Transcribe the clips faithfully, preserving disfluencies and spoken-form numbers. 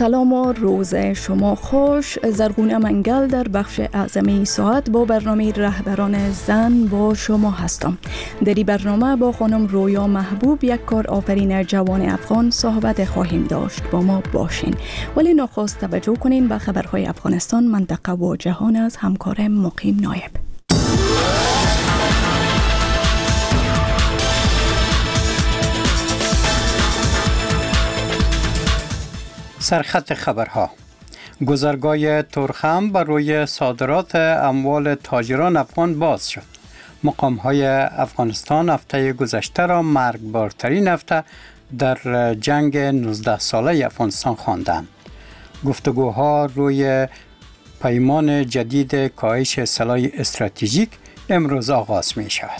سلام و روز شما خوش. زرغونه منگل در بخش اعظمی ساعت با برنامه رهبران زن با شما هستم. در این برنامه با خانم رویا محبوب، یک کار آفرین جوان افغان، صحبت خواهیم داشت. با ما باشین. ولی نخست توجه کنین به خبرهای افغانستان، منطقه و جهان از همکار مقیم نایب. سرخط خبرها: گذرگاه ترخم بر روی صادرات اموال تاجران افغان باز شد. مقام‌های افغانستان هفته گذشته را مرگبارترین هفته در جنگ نوزده ساله افغانستان خواندند. گفتگوها روی پیمان جدید کاهش سلاح استراتژیک امروز آغاز می شود.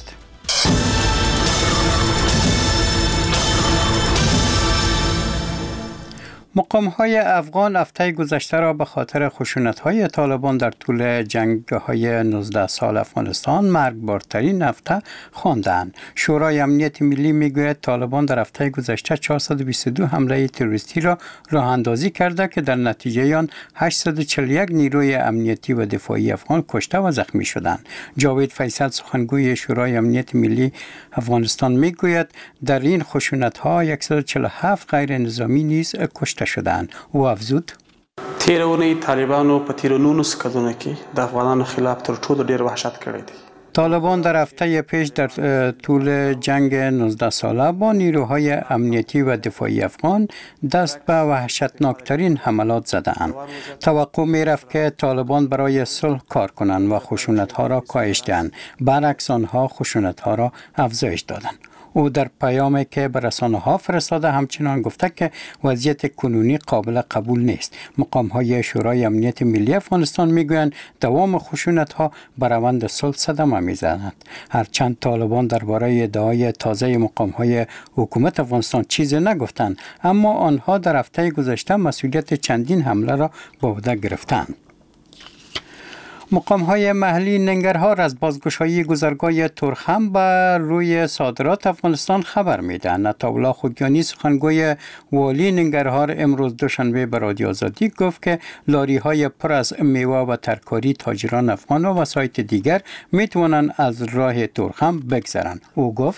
مقام‌های افغان هفته گذشته را به خاطر خشونت‌های طالبان در طول جنگ‌های نوزده سال افغانستان مرگبارترین هفته خواندند. شورای امنیت ملی میگوید طالبان در هفته گذشته چهارصد و بیست و دو حمله تروریستی را راه اندازی کرده که در نتیجه آن هشتصد و چهل و یک نیروی امنیتی و دفاعی افغان کشته و زخمی شدند. جاوید فیصل، سخنگوی شورای امنیت ملی افغانستان، میگوید در این خشونت‌ها صد و چهل و هفت غیر نظامی نیز کشته شدند. او افزود: تیرونی طالبانو په تیر نولس کلونو کې د افغانانو خلاف تر ټولو ډیر وحشت کړی دی. طالبان در هفته پیش در طول جنگ نوزده ساله با نیروهای امنیتی و دفاعی افغان دست به وحشتناکترین حملات زدند. توقع می رفت که طالبان برای صلح کار کنند و خشونت‌ها را کاهش دهند. برعکس آنها خشونت‌ها را افزایش دادند. او در پیامی که به رسانه‌ها فرستاده همچنان گفته که وضعیت کنونی قابل قبول نیست. مقام‌های شورای امنیت ملی افغانستان میگویند دوام خشونت‌ها بر روند صلح صدمه می‌زند. هرچند طالبان درباره ادعای تازه مقام‌های حکومت افغانستان چیزی نگفتند، اما آنها در هفته گذشته مسئولیت چندین حمله را به عهده گرفتند. مقام‌های محلی ننگرهار از بازگشایی گذرگاه ترخم بر روی صادرات افغانستان خبر میدهند. عطاالله خوگیانی، سخنگوی والی ننگرهار، امروز دوشنبه به رادیو آزادی گفت که لاری‌های پر از میوه و ترکاری تاجران افغان و وسایط دیگر میتوانند از راه ترخم بگذرند. او گفت: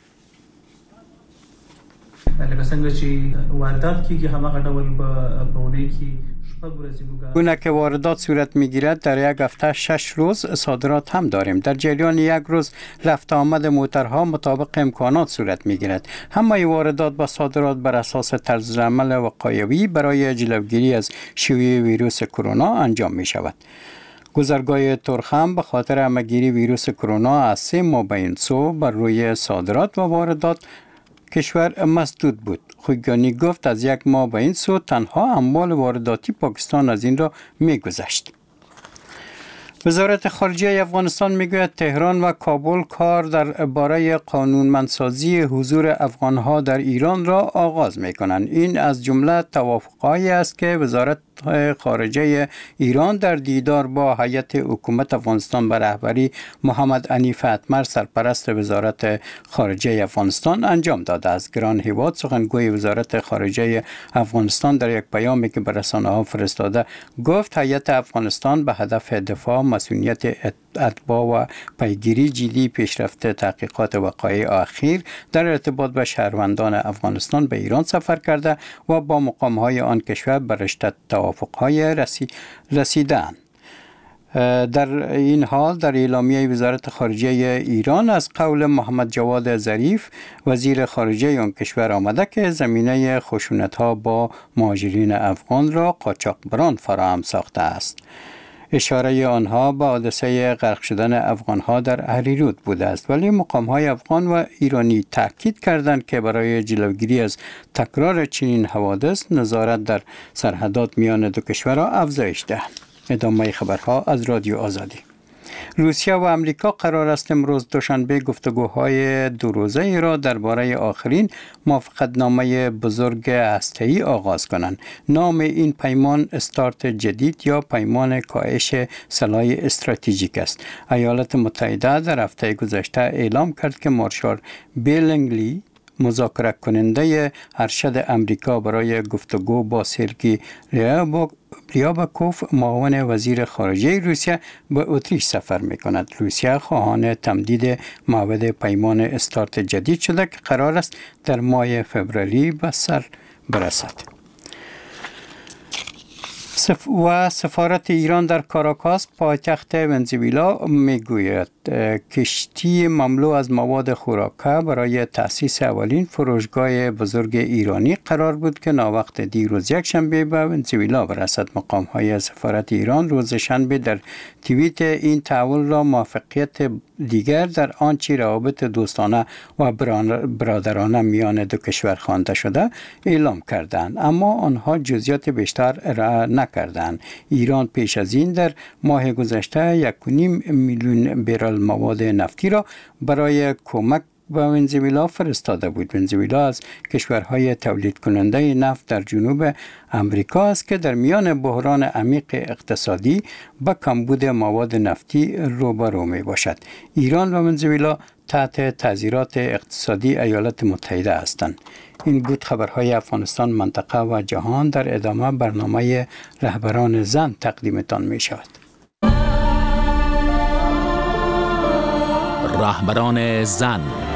لکه څنګه چې واردات کیږي هماغه ډول به اونۍ کې گونه که واردات صورت میگیرد در یک هفته شش روز صادرات هم داریم. در جریان یک روز رفت آمد موترها مطابق امکانات صورت میگیرد. همه واردات و صادرات بر اساس طرز عمل وقایوی برای جلوگیری از شیوع ویروس کرونا انجام می شود. گذرگاه ترخم به خاطر همه‌گیری ویروس کرونا از سه ماه به این سو بر روی صادرات و واردات کشور مسدود بود. خوگیانی گفت از یک ماه به این سو تنها اموال وارداتی پاکستان از این را می‌گذشت. وزارت خارجه افغانستان میگوید تهران و کابل کار در باره قانونمندسازی حضور افغانها در ایران را آغاز میکنند. این از جمله توافقهایی است که وزارت خارجه ایران در دیدار با هیئت حکومت افغانستان به رهبری محمد عنیف اتمر، سرپرست وزارت خارجه افغانستان، انجام داده است. گران هیواد، سخنگوی وزارت خارجه افغانستان، در یک پیامی که به رسانه‌ها فرستاده گفت هیئت افغانستان به هدف دفاع مسئولیت اتباع و پیگیری جدی پیشرفت تحقیقات وقایع اخیر در ارتباط با شهروندان افغانستان به ایران سفر کرده و با مقام‌های آن کشور به رشته توافق‌های رسی رسیدند. در این حال در اعلامیه وزارت خارجه ایران از قول محمد جواد ظریف، وزیر خارجه آن کشور، آمده که زمینه خشونت‌ها با مهاجرین افغان را قاچاقبران فراهم ساخته است. اشاره آنها به حادثه غرق شدن افغانها در اهریرود بوده است، ولی مقام‌های افغان و ایرانی تاکید کردند که برای جلوگیری از تکرار چنین حوادث نظارت در سرحدات میان دو کشورها افزایش دهند. ادامه خبرها از رادیو آزادی. روسیه و امریکا قرار است امروز دوشنبه گفتگوهای دو روزه را درباره آخرین موافقتنامه بزرگ هسته‌ای آغاز کنند. نام این پیمان استارت جدید یا پیمان کاهش سلاح استراتژیک است. ایالات متحده در هفته گذشته اعلام کرد که مارشال بیلینگلی مذاکره کننده ارشد امریکا برای گفتگو با سرگئی ریابکوف معاون وزیر خارجه روسیه به اتریش سفر می کند. روسیه خواهان تمدید موعد پیمان استارت جدید شده که قرار است در ماه فوریه به سر برسد. و سفارت ایران در کاراکاس پایتخت ونزوئلا میگوید کشتی مملو از مواد خوراکه برای تأسیس اولین فروشگاه بزرگ ایرانی قرار بود که ناوقت دیروز یک شنبه به ونزوئلا برسد. مقام های سفارت ایران روز شنبه در توییت این تحول را موفقیت دیگر در آنچه روابط دوستانه و برادرانه میان دو کشور خوانده شده اعلام کردند، اما آنها جزئیات بیشتر ارائه نکردند. ایران پیش از این در ماه گذشته یک و نیم میلیون برل مواد نفتی را برای کمک به ونزوئلا فرستاده بود. ونزوئلا از کشورهای تولید کننده نفت در جنوب امریکا است که در میان بحران عمیق اقتصادی با کمبود مواد نفتی روبرو می باشد. ایران و ونزوئلا تحت تعزیرات اقتصادی ایالات متحده هستند. این بود خبرهای افغانستان، منطقه و جهان. در ادامه برنامه رهبران زن تقدیمتان می شود. رهبران زن.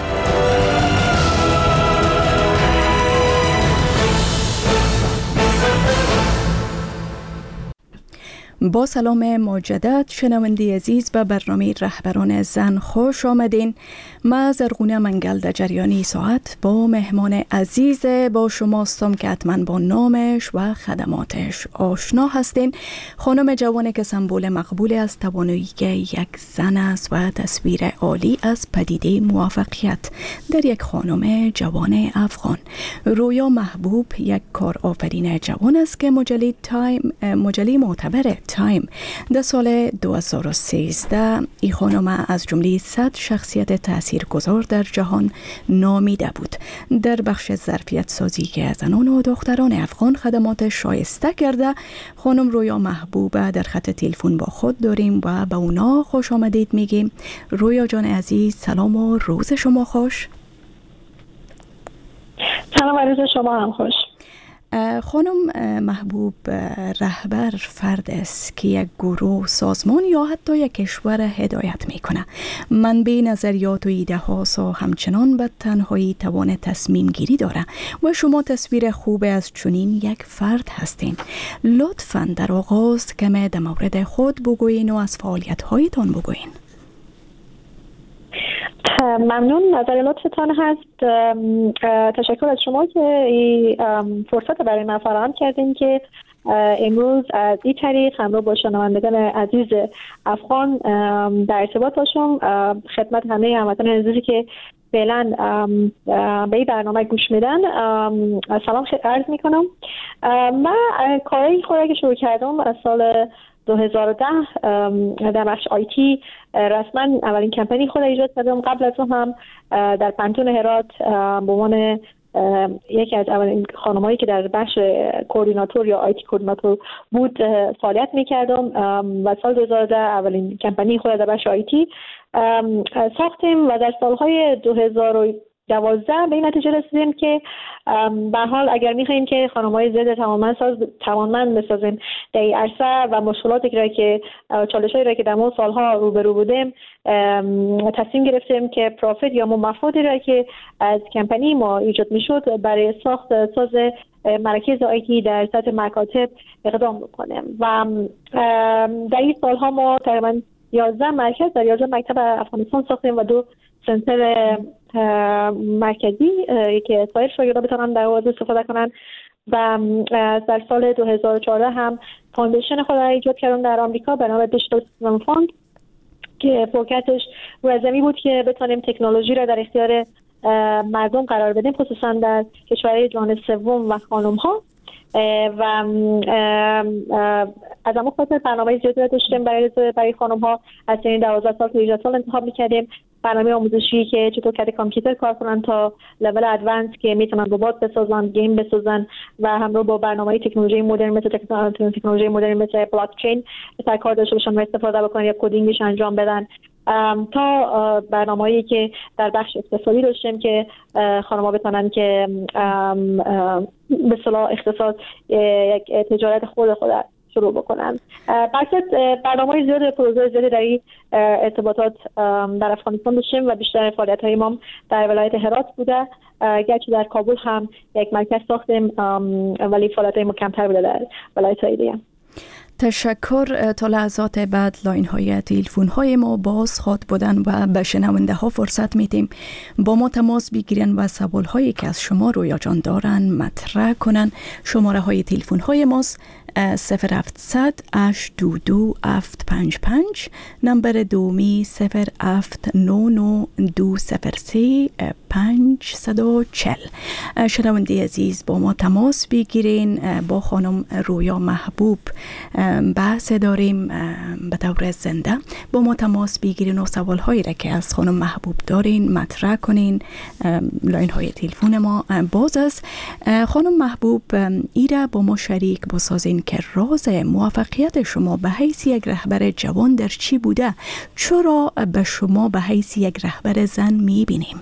با سلام مجدد شنونده عزیز به برنامه رهبران زن خوش آمدین. ما زرغونه منگل در جریانی ساعت با مهمان عزیز با شما هستم که حتما با نامش و خدماتش آشنا هستین. خانم جوانی که سمبل مقبول از توانایی یک زن است و تصویر عالی از پدیده موفقیت در یک خانم جوان افغان. رویا محبوب یک کارآفرین جوان است که مجله تایم مجله معتبر تایم در سال دو هزار و سیزده ای خانم از جمله صد شخصیت تاثیرگذار در جهان نامیده بود. در بخش ظرفیت سازی که زنان و دختران افغان خدمات شایسته کرده. خانم رویا محبوب در خط تلفن با خود داریم و به اونا خوش آمدید میگیم. رویا جان عزیز سلام و روز شما خوش. سلام و روز شما هم خوش. خانم محبوب رهبر فرد است که یک گروه، سازمان یا حتی یک کشور هدایت میکنه. منبع نظریات و ایده هاست و همچنان به تنهایی توان تصمیم گیری داره و شما تصویر خوب از چنین یک فرد هستین. لطفاً در آغاز کمی در مورد خود بگوین و از فعالیت هایتان بگوین. ممنون، نظر لطفتان هست. تشکر از شما که این فرصت برای من فراهم کردین که امروز از این طریق همراه با شنوندگان عزیز افغان در ارتباط باشم. خدمت همه هموطنان عزیزی که فعلا به این برنامه گوش میدن سلام عرض میکنم. من کاری خود که شروع کردم از سال دو هزار و ده در بخش آیتی رسما اولین کمپانی خود ایجاد کردم. قبل از اون هم در پنتون هرات به عنوان یکی از اولین خانمایی که در بخش کوردیناتور یا آیتی کوردیناتور بود فعالیت میکردم و سال دو هزار و ده اولین کمپانی خود در بخش آیتی ساختیم و در سالهای دو هزار و دوازده به این نتیجه رسیدیم که به حال اگر میخوایم که خانم‌های ضد توانمند توانمند بسازیم در این عرصه و مشکلاتی را که چالش‌هایی را که در مو سالها روبرو بودیم، تصمیم گرفتیم که پروفیت یا مفادی را که از کمپانی ما ایجاد میشد برای ساخت ساز مراکز آیتی در سطح مکاتب اقدام بکنیم و در این سالها ما تقریبا یازده مرکز در یازده مکتب افغانستان ساختیم و دو سنتر مرکزی که سایر شاگردان بتونن در واقع استفاده کنن و در سال دو هزار و چهارده هم فاندیشن خود را ایجاد کردم در آمریکا به نام دیجیتال سیستم فاند که فوکسش روی زمین بود که بتونیم تکنولوژی را در اختیار مردم قرار بدیم، خصوصا در کشورهای جهان سوم و خانم ها. و از اما خاطر برنامه زیادی را داشتیم برای برای خانم ها از سن دوازده سال تا هجده سال انتخاب می‌کردیم. برنامه آموزشی که چطور کد کامپیوتر کار کنن تا لول ادوانس که میتونن ربات بسازن، گیم بسازن و همراه با برنامه‌های تکنولوژی مدرن مثل تکنولوژی مدرن مثل بلاک چین تا کار داشته باشن و استفاده بکنن یا کدینگش انجام بدن تا برنامه‌ای که در بخش اقتصادی داشتیم که خانم‌ها بتونن که به اصطلاح اقتصاد یک تجارت خود خود شروع بکنن. بحث برنامه‌های زیاد پروژه زیادی در این ارتباطات در افغانستان داشتیم و بیشتر فعالیت‌های ما در ولایت هرات بوده، گرچه در کابل هم یک مرکز ساختیم ولی فعالیت‌های ما کمتر بوده در ولایت‌های دیگه. تشکر. تا لحظات بعد لاین های تلفن های ما باز خواد بودن و به شنونده ها فرصت میدیم با ما تماس بگیرن و سوال هایی که از شما رویا جان دارن مطرح کنن. شماره های تلفن های ماست صفر هفتصد هشت دو دو هفت پنج پنج، نمبر دومی صفر هفت نه نه دو صفر سه پنج صد و چل. شنونده عزیز با ما تماس بگیرین. با خانم رویا محبوب بحث داریم به طور زنده. با ما تماس بگیرین و سوال هایی را که از خانم محبوب دارین مطرح کنین. لاین های تلفن ما باز است. خانم محبوب ایره با ما شریک بسازین که راز موفقیت شما به حیث یک رهبر جوان در چی بوده؟ چرا به شما به حیث یک رهبر زن میبینیم؟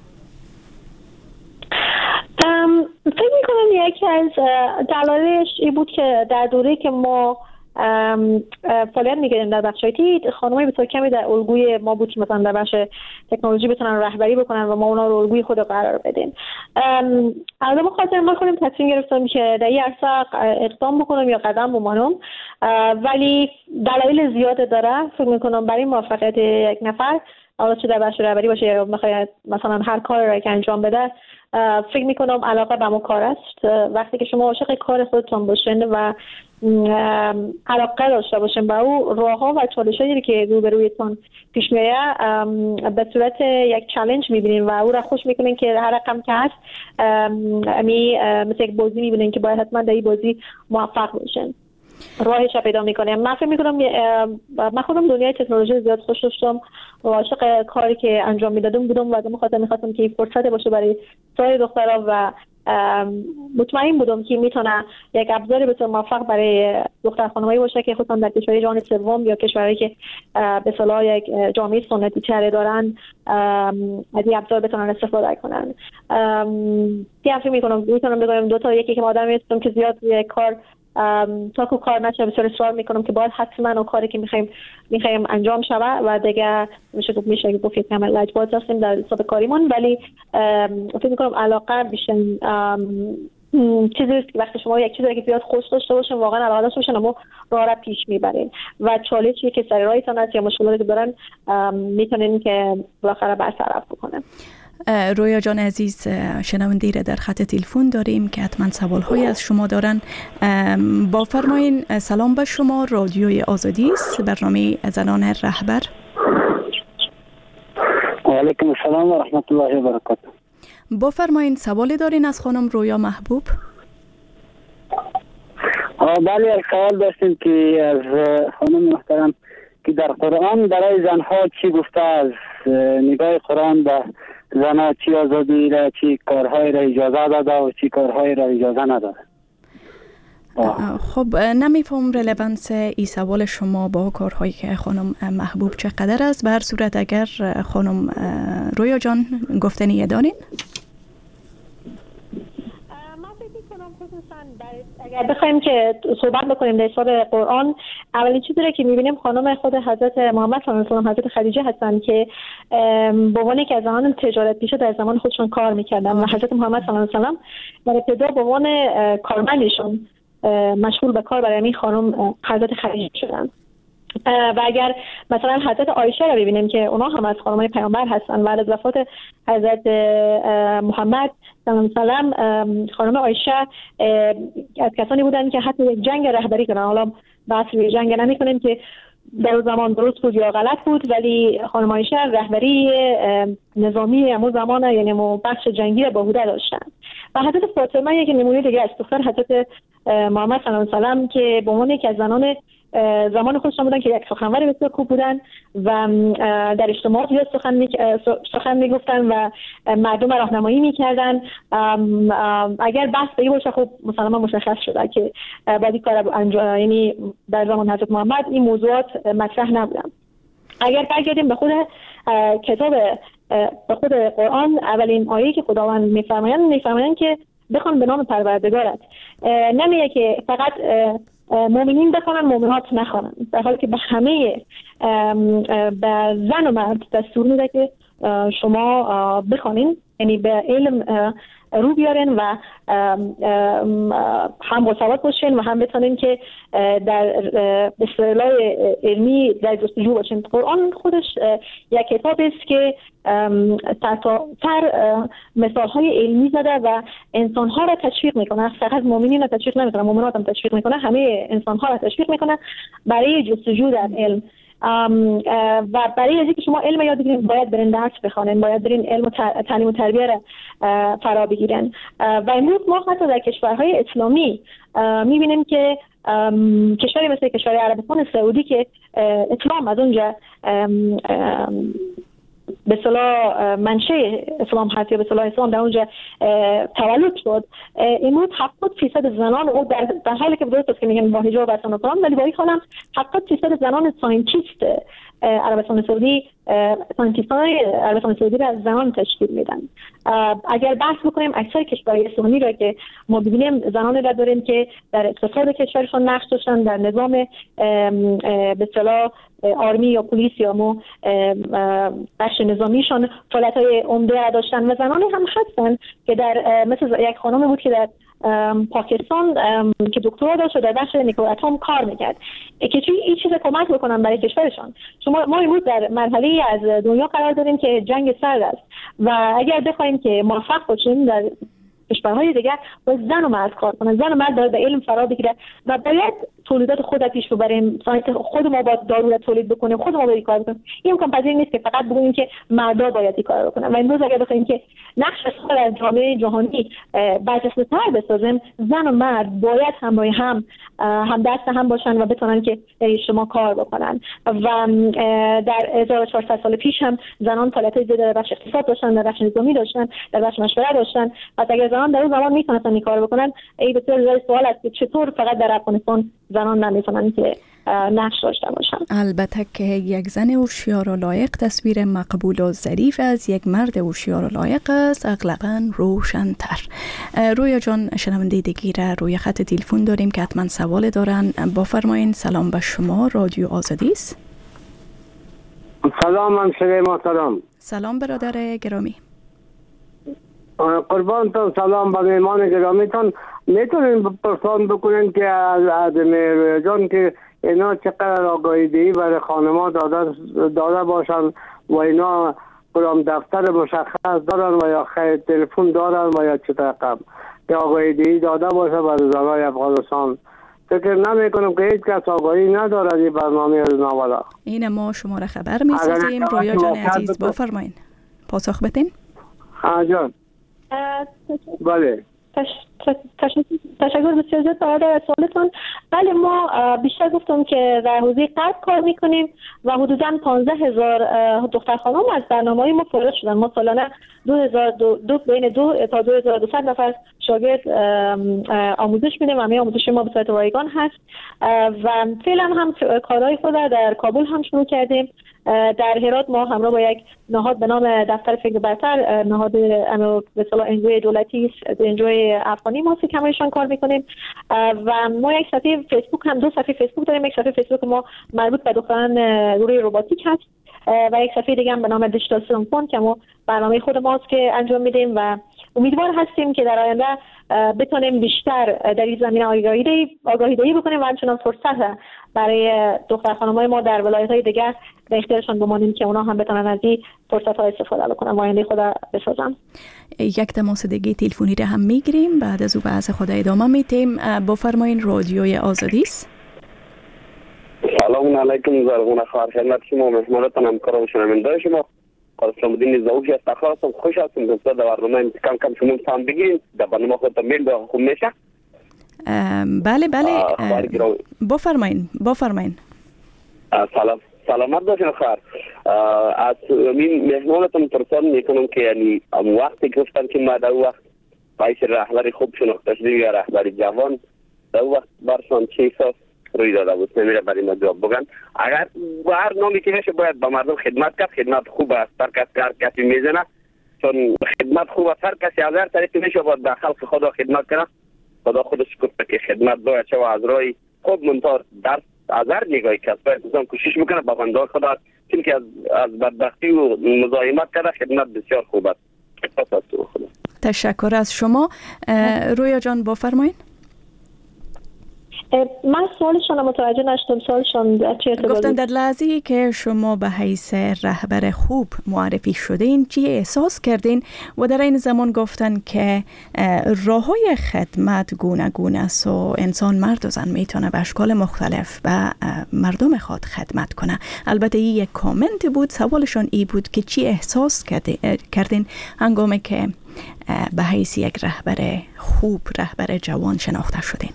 فکر میکنم یکی از دلایلش این بود که در دوره که ما فعالیت می‌کردیم در بخش آیتی، خانم‌های بسیار کمی در الگوی ما بود که مثلا در بخش تکنولوژی بتونن رهبری بکنن و ما اونا رو الگوی خود قرار بدیم. از ما خاطر ما کنیم تصمیم گرفتم که در این عرصه اقدام بکنم یا قدم بمانم، ولی دلایل زیاد داره. فکر می‌کنم برای موفقیت یک نفر، حالا چه در بخش رهبری باشه یا بخواد مثلا هر کاری را که انجام بده، فکر میکنم علاقه به اون کار است. وقتی که شما عاشق کار خودتون باشین و علاقه داشته باشین به او، راه‌ها و چالش‌هایی که روبرویتون پیش میاد به صورت یک چالش میبینین و او را خوش میکنین که هر رقم که هست امی مثل یک بازی میبینین که باید حتما در این بازی موفق باشین. راهش را پیدا میکنیم. من فکر میکنم من خودم دنیای تکنولوژی زیاد خوش داشتم و عاشق کاری که انجام میدادم بودم و از خاطر میخواستم که فرصت باشه برای سایر دخترها و مطمئن بودم که میتونه یک ابزاری بسیار موفق برای دختر خانمایی باشه که خصوصا در کشورهای جهان سوم یا کشورهایی که به اصطلاح یک جامعه سنتی تر دارن از این ابزار بتونن استفاده کنن. دیگه فکر میکنم میتونم بگم دو تا، یکی که ما آدمی هستم که زیاد یک کار تا که کار نشه بسیار اصرار میکنم که باید حتما اون کاری که میخوایم میخوایم انجام شود و دیگه میشه گفت میشه گفت که کامل لجباز هستیم در حساب کاریمون، ولی فکر میکنم علاقه بیشتر چیزی است که وقتی شما یک چیزی که زیاد خوش داشته باشین، واقعا علاقه داشته باشین، اما راه را پیش میبرین و چالشی که سر راهتون هست یا مشکلاتی که دارن میتونین که بالاخره برطرف بکنن. رویا جان عزیز، شنونده را در خط تلفن داریم که حتما سوال‌های از شما دارن. با فرمایین. سلام به شما، رادیوی آزادی است، برنامه زنان رهبر. و علیکم السلام و رحمت الله و برکاته. با فرمایین، سوالی دارین از خانم رویا محبوب؟ بله، یک سوال داشتیم که از خانم محترم که در قرآن برای زنها چی گفته، از نگاه قرآن به زنها چی آزادی را، چی کارهای را اجازه داده و چی کارهای را اجازه نداده. خب نمیفهم رلوانس ای سوال شما با کارهایی که خانم محبوب چقدر است. به هر صورت اگر خانم رویا جان گفتنی دارین؟ اگر بخوایم که صحبت بکنیم در حساب قرآن، اولین چیزی را که میبینیم خانم خود حضرت محمد صلی الله علیه و آله، حضرت خدیجه هستن که به عنوان یک از زنان تجارت پیشه در زمان خودشون کار میکردن و حضرت محمد صلی الله علیه و آله در ابتدا به عنوان کارمندشون مشغول به کار برای همین خانم حضرت خدیجه شدن. و اگر مثلا حضرت عایشه را ببینیم که اونا هم از خانمای پیامبر هستن، بعد از وفات حضرت محمد صلی الله علیه و آله خانم عایشه از کسانی بودن که حتی یک جنگ رهبری کنن. حالا بحث روی جنگ نمی‌کنیم که در زمان درست بود یا غلط بود، ولی خانم عایشه رهبری نظامی همون زمان یعنی بخش جنگی را به عهده داشتن. و حضرت فاطمه یک نمونه دیگه از دختر حضرت محمد صلی الله علیه و آله که به عنوان یکی از زنان زمان خودشون بودن که یک سخنور بسیار خوب بودن و در اجتماع زیاد سخن می سخن میگفتن و مردم راهنمایی میکردن. اگر بحث به این باشه خب مسلما مشخص شده که بعد این کار انجام، یعنی در زمان حضرت محمد این موضوعات مطرح نبودن. اگر برگردیم به خود کتاب به خود قرآن، اولین آیه که خداوند میفرمایند میفرمایند که بخوان به نام پروردگارت. نمیگه که فقط مؤمنین بخوانن مؤمنات نخوانن، در حالی که به همه به زن و مرد دستور میده که شما بخوانین، یعنی به علم رو بیارین و هم باسواد باشین و هم بتونین که در اصطلاح علمی در جستجو باشین. قرآن خودش یک کتاب است که تر مثال های علمی زده و انسان ها را تشویق میکنه، فقط مؤمنین را تشویق نمیکنه، مؤمنات هم تشویق میکنه، همه انسان ها را تشویق میکنه برای جستجو در علم. و برای اینکه شما علم یاد بگیرید باید برین درس بخونین، باید برین علم و تعلیم و تربیه را فرا بگیرن. و امروز ما حتی در کشورهای اسلامی میبینیم که کشوری مثل کشور عربستان سعودی که اسلام از اونجا به اصطلاح منشه اسلام هست یا به اصطلاح اسلام در اونجا تولد شد، امروز هفتاد درصد زنان او در, در حالی که درست است که میگن با حجاب و سنت ولی با این حال هم هفتاد درصد زنان ساینتیست عربستان سعودی ساینتیستان عربستان سعودی را از زنان تشکیل میدن. اگر بحث بکنیم اکثر کشورهای اسلامی را که ما ببینیم زنان را داریم که در اقتصاد کشورشون نقش داشتن، در نظام به اصطلاح آرمی یا پلیس یا مو بخش نظامیشان فعالیت‌های عمده داشتن و زنانی هم هستن که در مثل یک خانم بود که در پاکستان که دکترا داشت و در بخش نیکواتوم کار میکرد که چی این چیز کمک بکنن برای کشورشان. شما ما امروز در مرحله از دنیا قرار داریم که جنگ سرد است و اگر بخوایم که موفق باشیم در کشورهای دیگر باید زن و مرد کار کنن، زن و مرد باید به علم فرا بگیره و باید تولیدات خود پیش ببریم، خود ما باید دارو را تولید بکنیم، خود ما باید کار بکنیم. این امکان پذیر نیست که فقط بگوییم که مردا باید این کار بکنن. و امروز اگر بخوایم که نقش اصل از جامعه جهانی برجسته‌تر بسازیم، زن و مرد باید همراه هم هم دست هم باشن و بتونن که شما کار بکنن. و در هزار و چهارصد سال پیش هم زنان فعالیت زیاده در بخش اقتصاد داشتن، در بخش نظامی داشتن، در بخش مشورت داشتن. پس اگر زنان در اون زمان میتونستن این کار بکنن، این بسیار سوال است که چطور فقط در افغانستان زنان نمیتونن که نقش داشته باشن. البته که یک زن هوشیار و لایق تصویر مقبول و ظریف از یک مرد هوشیار و لایق است اغلباً روشن‌تر. رویا جان، شنونده دیگه را روی خط تلفن داریم که حتما سوال دارن. با فرمایین. سلام به شما، رادیو آزادی است. سلام همشهری محترم. سلام برادر گرامی. قربانتون سلام به مهمان گرامیتون. میتونین پرسان بکنین که از رویا جان که اینا چقدر آگاهی دهی برای خانم‌ها داده داده باشن و اینا کدام دفتر مشخص دارن و یا خیلی تلفن دارن و یا چه رقم که آگاهی دهی داده باشه برای زنای افغانستان. فکر نمی کنم که هیچ کس آگاهی ندارد این برنامه از نوالا. این ما شما را خبر می سازیم. رویا جان عزیز بفرمایین، پاسخ بدین. آجان بله. تشکر بسیار زیاد برای سوالتون. بله، ما بیشتر گفتم که در حوزه قرب کار میکنیم و حدوداً پانزده هزار دختر خانم از برنامه‌های ما فارغ شدن. ما سالانه دو هزار دو بین دو تا دو هزار و دوصد نفر شاگرد آموزش میدیم و همه آموزش ما به صورت رایگان هست و فعلا هم کارهای خود در کابل هم شروع کردیم. در هرات ما همراه با یک نهاد به نام دفتر فکر برتر، نهاد به اصطلاح انجوی دولتی انجوی افغانی ما که همایشان کار میکنیم و ما یک صفحه فیسبوک هم دو صفحه فیسبوک داریم. یک صفحه فیسبوک ما مربوط به دختران روی روباتیک هست و یک صفحه دیگه هم به نام دیجیتال سلامفون که ما برنامه خود ماست که انجام میدیم و امیدوار هستیم که در آینده بتونیم بیشتر در این زمینه آگاهی دهی آگاهی دهی بکنیم و همچنان فرصت برای دختر خانم‌های ما در ولایت‌های دیگر به اختیارشان بمانیم که اونا هم بتونن از این فرصت‌ها استفاده بکنن و آینده خود بسازن. یک تماس دیگه تلفنی را هم میگیریم، بعد از او بحث خود ادامه میدیم. بفرمایین. رادیوی آزادی است. سلام علیکم زرغون خواهر، خدمت شما مهمانتان همکاران و شنونده شما. قاسم الدین زاوی است. خواستم خوش هستم دوستا در برنامه کم کم شما هم بگین در برنامه خودتان میل به خوب میشه. بله بله بفرمایین بفرمایین. سلام سلامت باشین خواهر. از این مهمانتان پرسان میکنم که یعنی وقتی گفتن که ما در وقت باید رهبری خوب شناخته شده یا رهبری جوان، در وقت برشان چه احساس روی داده بود. نمیره برای ما جواب بگن. اگر هر نامی که میشه باید با مردم خدمت کرد. خدمت خوب است. هر کس هر کسی میزنه، چون خدمت خوب است. هر کسی از هر طریق میشه باید به خلق خدا خدمت کنه. خدا خودش گفته که خدمت باید شو از رای خود منتظر در از هر نگاهی کس باید انسان کوشش میکنه با بنده خدا، چون که از از بدبختی و مزاحمت کرده خدمت بسیار خوب است. تشکر از شما. رویا جان بفرمایید. من سوالشون متوجه نشدم. سوالشون چه ارتباطی؟ گفتن در لحظه‌ای که شما به حیث رهبر خوب معرفی شدین چی احساس کردین و در این زمان گفتن که راه‌های خدمت گوناگون است و انسان مرد و زن میتونه به اشکال مختلف به مردم خود خدمت کنه. البته این یک کامنت بود. سوالشون ای بود که چی احساس کردین هنگامی که به حیث یک رهبر خوب، رهبر جوان شناخته شدین؟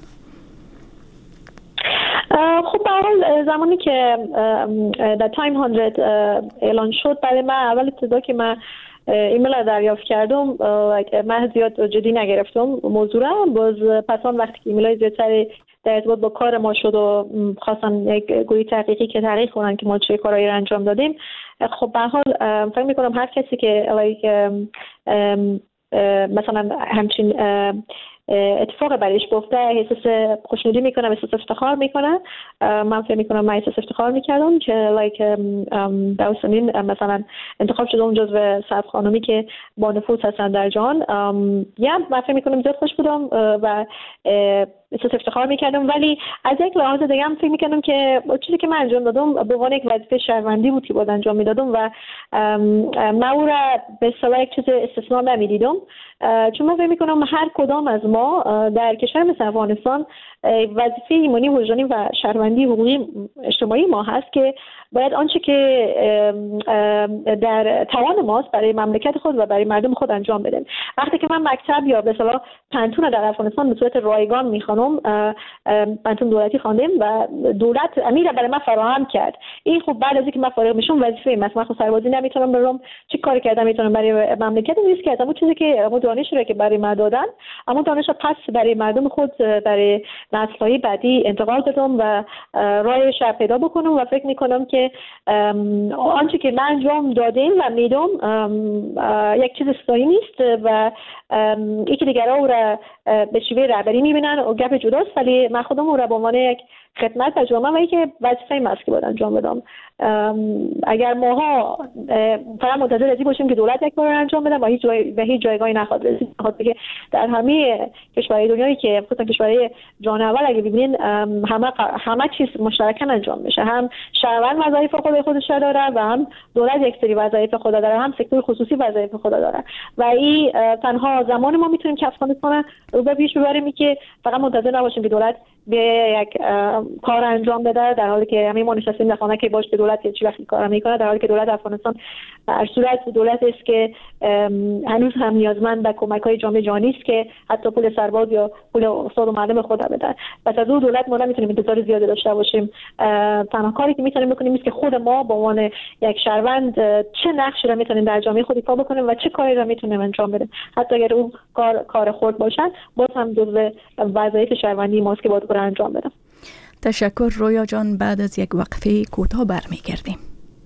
خب به حال زمانی که در تایم هندرد اعلان شد برای من، اول ابتدا که من ایمیل دریافت کردم من زیاد جدی نگرفتم موضوع را. باز پس آن وقتی که ایمیل زیادتری در ارتباط با کار ما شد و خواستن یک گروه تحقیقی که تحقیق کنن که ما چه کارهایی را انجام دادیم، خب به حال فکر می‌کنم هر کسی که مثلا همچین اتفاق برایش بیفته احساس خوشنودی میکنم، احساس افتخار میکنم. من فکر میکنم من احساس افتخار میکردم که لایک در سنین مثلا انتخاب شدم جزو صد خانمی که با نفوذ هستن در جهان. یا من فکر میکنم زیاد خوش بودم و احساس افتخار میکردم، ولی از یک لحاظ دیگه هم فکر میکردم که چیزی که من انجام دادم به عنوان یک وظیفه شهروندی بود که باید انجام میدادم و من او را به اصطلاح یک چیز استثنا نمیدیدم، چون من فکر میکنم هر کدام از ما در کشور مثل افغانستان وظیفه ایمانی وجدانی و شهروندی حقوقی اجتماعی ما هست که باید آنچه که در توان ماست برای مملکت خود و برای مردم خود انجام بدیم. وقتی که من مکتب یا به اصطلاح پنتون در افغانستان به صورت رایگان میخوانم، پنتون دولتی خواندم و دولت امیر برای من فراهم کرد، این خب بعد از اینکه من فارغ میشم وظیفه من من خود سربازی نمیتونم برم چی کار کردم میتونم برای مملکت نیست که اون چیزی که اون دانشی رو که برای من دادن اما دانش پس برای مردم خود برای نسل‌های بعدی انتقال دادم و راه شهر پیدا بکنم و فکر میکنم که آنچه که من انجام دادیم و میدم یک چیز استایی نیست و یکی دیگرها او را به شیوه رهبری میبینن و گپ جداست، ولی من خودم او را به عنوان یک خدمت و جامعه و یک وظیفه ماست که باید انجام بدم. اگر ماها فقط منتظر ازی باشیم که دولت یک کار رو انجام بده و هیچ جای به هیچ جایگاهی نخواد رسید، خاطر که در همه کشورهای دنیایی که خصوصا کشورهای جهان اول اگه ببینین همه همه چیز مشترکاً انجام میشه، هم شهروند وظایف خود خودش داره و هم دولت یک سری وظایف خود داره، هم سکتور خصوصی وظایف خود داره و این تنها زمان ما میتونیم که افغانستان رو به پیش ببریم که فقط منتظر نباشیم که دولت به یک کار انجام بده، در حالی که همه ما نشستیم در خانه که باش که دولت چه وقتی کار میکنه، در حالی که دولت افغانستان در صورت دولت است که هنوز هم نیازمند به کمک‌های جامعه جهانی است که حتی پول سرباز یا پول استاد و معلم خود بده. پس از اون دولت ما نمیتونیم انتظار زیادی داشته باشیم. تنها کاری که میتونیم بکنیم است که خود ما به عنوان یک شهروند چه نقشی را میتونیم در جامعه خود ایفا بکنیم و چه کاری را میتونیم انجام بدیم، حتی اگر اون کار کار خرد باشن باز هم جزء وظایف شهروندی ماست که باید انجام بدم. تشکر رویا جان. بعد از یک وقفه کوتاه برمیگردیم.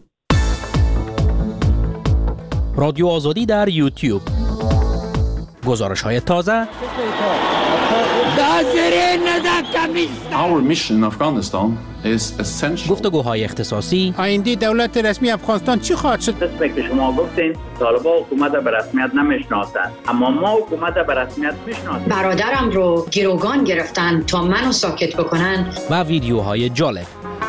رادیو آزادی در یوتیوب، گزارش های تازه، Our mission in Afghanistan is essential. گفتگوهای اختصاصی. آینده دولت رسمی افغانستان چی خواهد شد؟ مثل که شما گفتین طالبان حکومت به رسمیت نمیشناسند، اما ما حکومت به رسمیت میشناسیم. برادرم رو گروگان گرفتن تا منو ساکت بکنن و ویدیوهای جالب.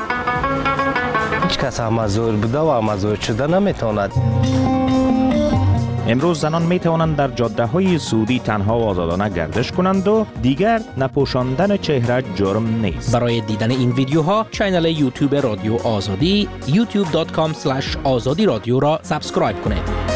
هیچ کس امازور بوده و امازور شده نمیتواند. امروز زنان می توانند در جاده های سعودی تنها و آزادانه گردش کنند و دیگر نپوشاندن چهره جرم نیست. برای دیدن این ویدیوها کانال یوتیوب رادیو آزادی یوتیوب دات کام اسلش آزادی رادیو را سابسکرایب کنید.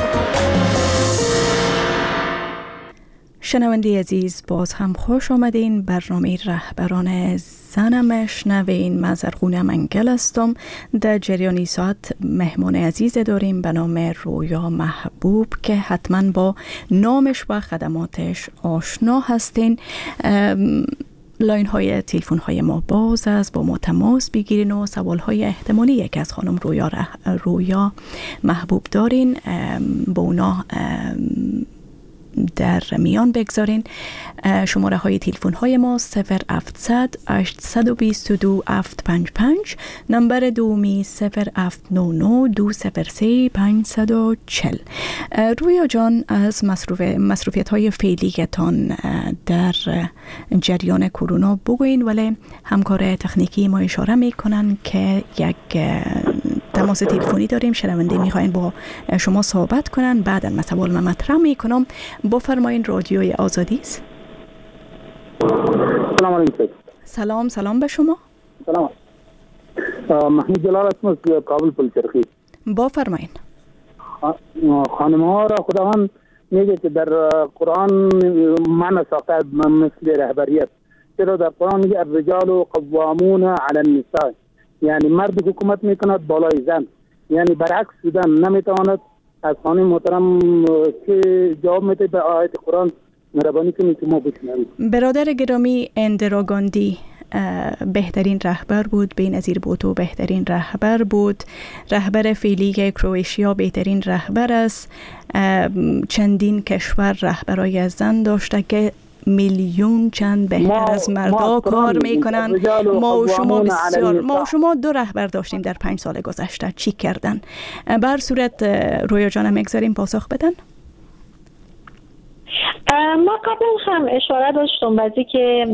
شنونده عزیز، باز هم خوش آمدین. برنامه رهبران زن مشنوین. من زرغونه منگل هستم. در جریانی ساعت مهمان عزیز داریم به نام رویا محبوب که حتما با نامش و خدماتش آشنا هستین. لاین های تلفن های ما باز است، با ما تماس بگیرین و سوال های احتمالی که از خانم رویا, رویا محبوب دارین با اونا در میان بگذارین. شماره های تلفن های ما صفر هفتصد هشتصد و بیست و دو هفت پنج پنج، نمبر دومی صفر هفت نه نه دو صفر سه پنجصد و چهل. رویا جان، از مصروف مصروفیت های فعلیتان در جریان کرونا بگوین، ولی همکار تکنیکی ما اشاره میکنن که یک تماس تلفنی داریم، شنونده میخواین با شما صحبت کنن. بعد از سوال من مطرح میکنم. بفرمایین، رادیوی آزادی است. سلام علیکم. سلام سلام به شما. سلام. محمود جلال اسم از کابل پلچرخی. بفرمایین. خانم ها را خداوند میگه که در قرآن من ساخته مثل رهبریت، چرا در قرآن میگه الرجال قوامون علی النساء، یعنی مرد حکومت میکند بالای زن، یعنی برعکس شدن نمیتواند. از خانم محترم که جواب میده به آیت قرآن مهربانی کنید که ما بشنویم. برادر گرامی، اندرا گاندی بهترین رهبر بود، بینظیر بوتو بهترین رهبر بود، رهبر فعلی کرواتیا بهترین رهبر است. چندین کشور رهبرای زن داشته که میلیون چند بهتر از مردا کار میکنن. ما و شما بسیار ما و شما دو رهبر داشتیم در پنج سال گذشته. چی کردن؟ بر صورت رویا جانم میگذاریم پاسخ بدن. ما قبل هم اشاره داشتم به که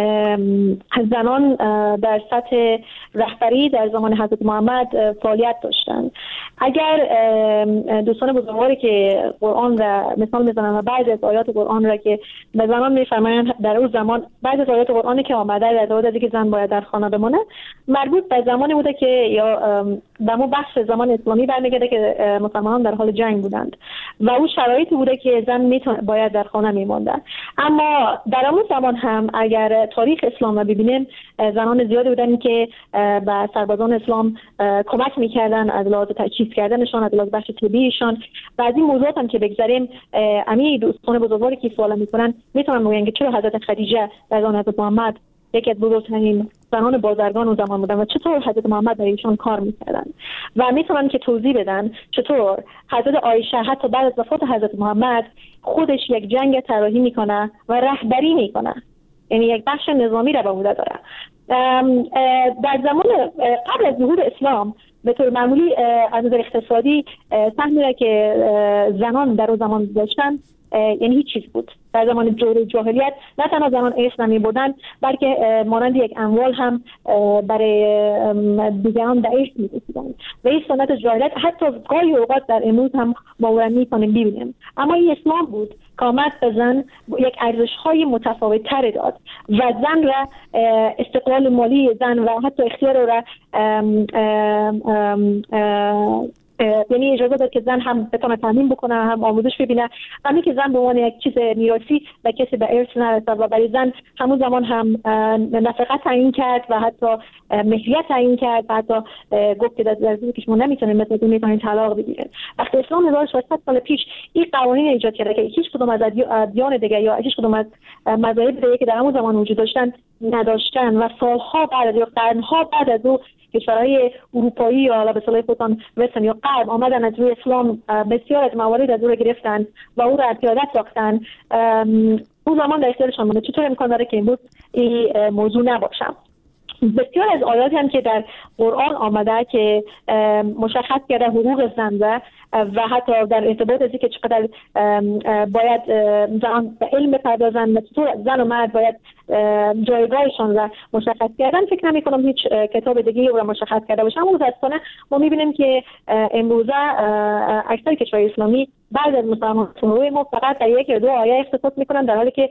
زنان در سطح رهبری در زمان حضرت محمد فعالیت داشتند. اگر دوستان بزرگواری که قرآن را مثال میزنند و بعضی از آیات قرآن را که به زنان میفرمایند در اون زمان، بعضی از آیات قرآنی که آمده در مورد اینکه زن باید در خانه بمونه مربوط به زمانی بوده که یا به اون بخش زمان اسلامی برمیگرده که مسلمانان در حال جنگ بودند و اون شرایطی بوده که زن میتونه باید در خانه میموندن. اما در اون زمان هم اگر تاریخ اسلام رو ببینیم، زنان زیادی بودن که به سربازان اسلام کمک میکردن از لحاظ تجهیز کردنشان، از لحاظ بخش طبیشان و از این موضوعات هم که بگذاریم. امی دوستان بزرگواری که سوال میکنن میتونن بگن که چرا حضرت خدیجه در زمان حضرت محمد یکی از بزرگترین زنان بازرگان اون زمان بودن و چطور حضرت محمد در ایشان کار میکردن و میتونن که توضیح بدن چطور حضرت عایشه حتی بعد از وفات حضرت محمد خودش یک جنگ طراحی میکنه و رهبری میکنه، یعنی یک بخش نظامی را به عهده داره. در زمان قبل از ظهور اسلام به طور معمولی از نظر اقتصادی سهمی را که زنان در اون زمان داشتن یعنی هیچ چیز بود. در زمان دوره جاهلیت نه تنها زنان اسلامی بودن بلکه مانند یک اموال هم برای دیگران در ارث می‌رسیدند و این سنت جاهلیت حتی گاهی اوقات در امروز هم ما می‌تونیم ببینیم. اما این اسلام بود که آمد به زن یک ارزش‌های متفاوت‌تر داد و زن را استقلال مالی زن و حتی اختیار را ام ام ام ام یعنی اجازه داد که زن هم بتونه تعلیم بکنه، هم آموزش ببینه، همین که زن به عنوان یک چیز میراثی و کسی به ارث نرسد و برای زن همون زمان هم نفقه تعیین کرد و حتی مهریت تعیین کرد و حتی گفت که در زندگی که شما نمیتونید مثل اون میتونید طلاق بگیرید. وقتی اسلام هزار و ششصد سال پیش این قوانین ایجاد کرده که هیچ کدوم از ادیان دیگه یا هیچ کدوم از مذاهب دیگه که در همون زمان وجود داشتن نداشتن و سالها بعد یا قرنها بعد از او کشورهای اروپایی یا حالا به اصطلاح خودشان وسترن یا غرب آمدن از روی اسلام بسیار از موارد از او را گرفتن و او را پیاده ساختن. اون زمان در اختیارشان بوده. چطور امکان داره که امروز این موضوع نباشه؟ بسیار از آیاتی هم که در قرآن آمده که مشخص کرده حقوق زن و حتی در ارتباط از اینکه چقدر باید زن به علم بپردازن و چطور زن و مرد باید جایگاهشان را مشخص کردن، فکر نمی کنم هیچ کتاب دیگه او را مشخص کرده باشه. اما متاسفانه ما میبینیم که امروزه اکثر کشورهای اسلامی بعد از مسلمان روی ما فقط در یک یا دو آیه اختصاص میکنن، در حالی که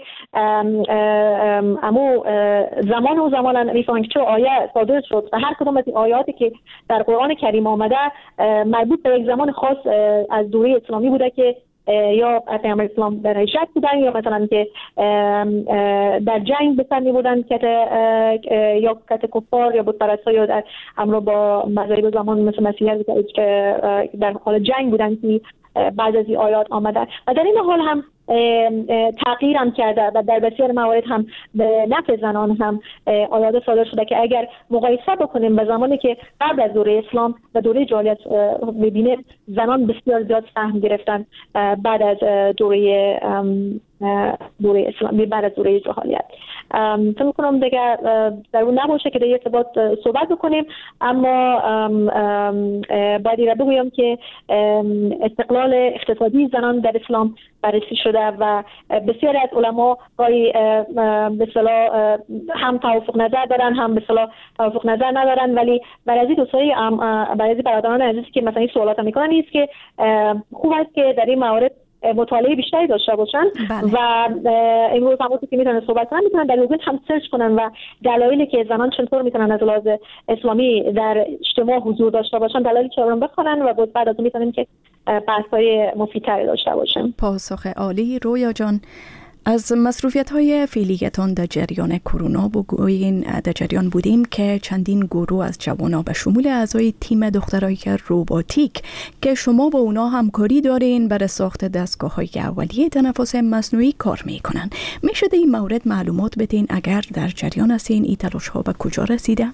امو زمان و زمان میفهمن که چرا آیه صادر شد و هر کدوم از این آیاتی که در قرآن کریم آمده مربوط به یک زمان خاص از دوره اسلامی بوده که یا پیامبر اسلام در هجرت بودن یا مثلا که در جنگ به سر می‌بردن که یا کت کفار یا بت پرستا یا در امر با مذاهب زمان مثل مسیحیت که در حال جنگ بودن که بعد از این آیات آمده و در این حال هم تغییر هم کرده و در بسیار موارد هم به نفع زنان هم آیات صادر شده که اگر مقایسه بکنیم به زمانی که قبل از دوره اسلام و دوره جاهلیت ببینیم، زنان بسیار زیاد سهم گرفتن بعد از دوره دوره اسلام، بعد از دوره جاهلیت. فکر می‌کنم دیگه در اون نباشه که در ارتباط صحبت بکنیم، اما باید را بگویم که استقلال اقتصادی زنان در اسلام بررسی شده و بسیاری از علما گاهی به اصطلاح هم توافق نظر دارن، هم به اصطلاح توافق نظر ندارن، ولی برای دوستای برای برادران عزیزی که مثلا این سوالات میکنن نیست که خوب است که در این موارد مطالعه بیشتری داشته باشن. بله. و امروز همونطور که میتونن صحبت کنن، میتونن در گوگل هم سرچ کنن و دلایلی که زنان چطور میتونن از لحاظ اسلامی در اجتماع حضور داشته باشن دلایلی که رو بخونن و بعد از اون میتونن که بحث‌های مفیدتری داشته باشن. پاسخ عالی. رویا جان، از مصروفیت‌های فعلیتان در جریان کرونا بگویین در جریان بودیم که چندین گروه از جوانان به شمول اعضای تیم دخترای روباتیک که شما با اونا همکاری دارین برای ساخت دستگاه‌های اولیه تنفس مصنوعی کار میکنن. میشه در این مورد معلومات بدین اگر در جریان هستین؟ این تلاش‌ها به کجا رسیده؟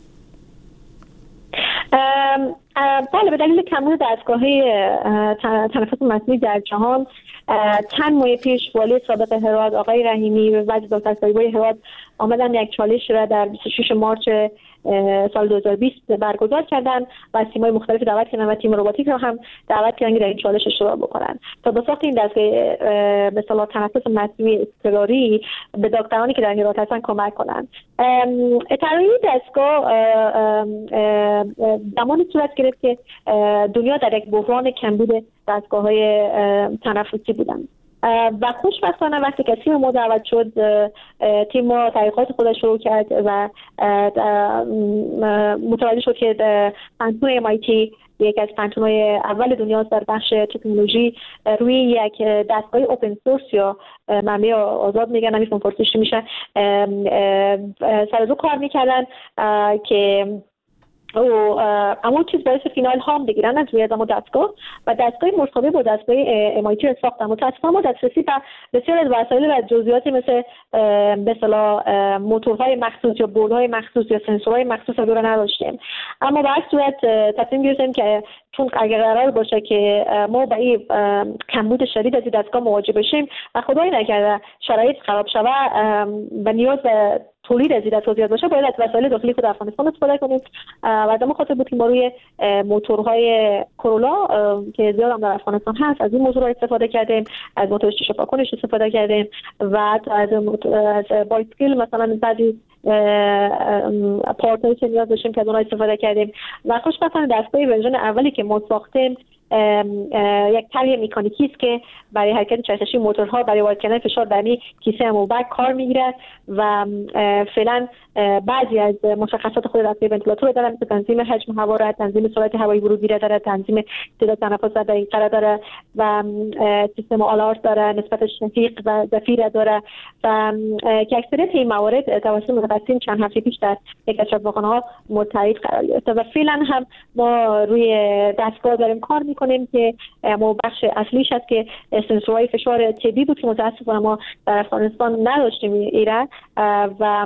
بله، به دلیل کمبود دستگاه‌های تنفس مصنوعی در جهان چند ماه پیش والی سابق هرات آقای رحیمی و وزیر دکتر سایبای هرات آمدن یک چالش را در بیست و شش مارس سال دو هزار و بیست برگزار کردن و از تیم‌های مختلف دعوت کردن و تیم روباتیک را هم دعوت کردن که در این چالش اشتراک بکنن تا به ساخت این دستگاه به اصطلاح تنفس مصنوعی اضطراری به دکترانی که در هرات هستن کمک کنن. طراحی دستگاه زمانی صورت گرفت که دنیا در یک بحران کمبود دستگاه‌های تنفسی بودن و خوشبختانه وقتی که تیم ما دعوت شد، تیم ما تحقیقات خودش شروع کرد و متوجه شد که پانتون ام آی تی یکی از پانتون‌های اول دنیاست در بخش تکنولوژی روی یک دستگاه اوپن سورس یا منبع آزاد میگن، همین فارسیش میشه، سر دو کار میکردن که او اما چیز باعث فینال هام بگیرن از روی ادامه دستگاه و دستگاه مشابه با دستگاه ام آی تی را ساختن. متاسفانه ما دسترسی به بسیار از وسایل و جزئیاتی مثل به اصطلاح موتورهای مخصوص یا بردهای مخصوص یا سنسورهای مخصوص رو نداشتیم، اما به هر صورت تصمیم گرفتیم که چون اگر قرار باشه که ما با این کمبود شدید از این دستگاه مواجه بشیم و خدای نکرده شرایط خراب شوه و نیاز به تولید از این دستگاه زیاد باشه، باید از وسایل داخلی خود افغانستان استفاده کنیم و از همون خاطر بود که ما روی موتورهای کرولا که زیاد هم در افغانستان هست از این موتورها استفاده کردیم، از موتور شیشه پاکنش استفاده کردیم و از از بایسکل مثلا بعضی پارتایی که نیاز داشتیم که از اونها استفاده کردیم و خوشبختانه دستگاه ورژن اولی که ما ساختیم یک طرح مکانیکی است که برای حرکت چرخشی موتورها برای وارد کردن فشار در این کیسه اموبک کار میگیره و فعلا بعضی از مشخصات خود دستگاه ونتیلاتور داره، مثل تنظیم حجم هوا را، تنظیم سرعت هوایی ورودی را داره، تنظیم تعداد تنفس را دقیقه داره و سیستم آلارت داره، نسبت شفیق و زفیر داره و که اکثریت این موارد توسط متخصصین چند هفته پیش در یک از چاپخانه‌ها متعهد قرار گرفته و فعلا هم ما روی دستگاه داریم کار میکنیم که ما بخش اصلیش هست که سنسورهای فشار طبی بود که متاسفانه ما در افغانستان نداشتیم ایران و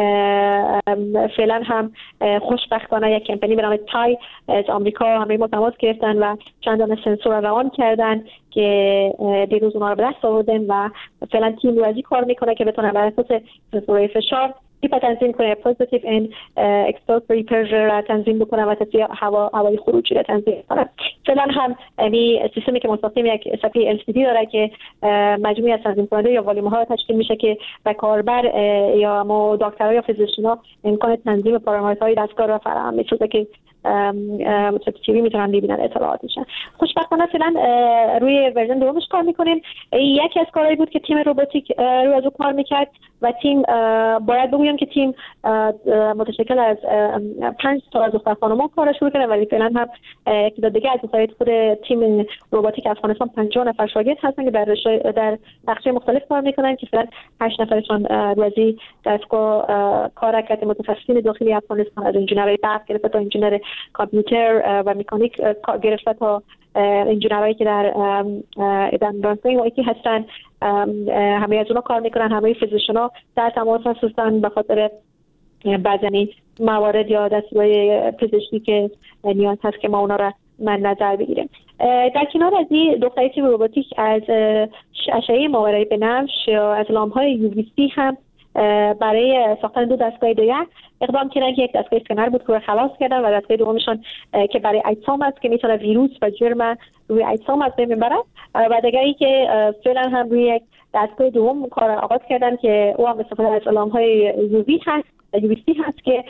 فعلا هم خوشبختانه یک کمپانی به نام تای از آمریکا همه ما تماس گرفتن و چند دانه سنسور روان کردن که دیروز اونها رو به دست آوردیم و فعلا تیم روزی کار میکنه که بتونه بر اساس سنسورهای فشار تیپ تنظیم کنه، پوزیتیو این اکسپلوری پرشر را تنظیم بکنه و تصفیه هوا هوای خروجی را تنظیم کنه. فعلا هم می سیستمی که مستقیم یک صفحه ال سی دی داره که مجموعه از تنظیم کننده یا والیوم ها تشکیل میشه که به کاربر یا ما دکترها یا فیزیشن‌ها امکان تنظیم پارامترهای دستگاه را فراهم می‌سازه که تیوی میتونن ببینن اطلاعاتشون. خوشبختانه فعلا روی ورژن دومش کار میکنیم. یکی از کارهایی بود که تیم روباتیک روی از کار میکرد و تیم باید بگویم که تیم متشکل از پنج تا از دختر خانم‌ها کار شروع کرده ولی فعلا هم یک دو دیگه از سایت خود تیم روباتیک افغانستان پنجاه نفر شاگرد هستن که در در بخش‌های مختلف کار میکنن که فعلا هشت نفرشون روزی دستگاه کار کرده. متخصصین داخلی افغانستان از انجینرهای برق گرفته تا انجینر کامپیوتر و مکانیک گرفته تا انجینرهایی که در در رانسنگ و ایتی هستن همه از اونا کار میکنن، همه فیزیشن ها در تماس هستن به خاطر بعضی موارد یا دستورهای پزشکی که نیاز هست که ما اونا را من نظر بگیریم. در کنار از این دختری تیم روباتیک از اشعه ماورای بنفش یا از لامپ‌های یو وی سی هم برای ساختن دو دستگاه دیگه اقدام کردن که یک دستگاه اسکنر بود که رو خلاص کردن و دستگاه دومشون که برای اجسام است که میتونه ویروس و جرم روی اجسام از بین ببره و دیگری که فعلا هم روی یک دستگاه دوم کار آغاز کردن که او هم استفاده از لامپ‌های یو وی هست یو وی سی هست که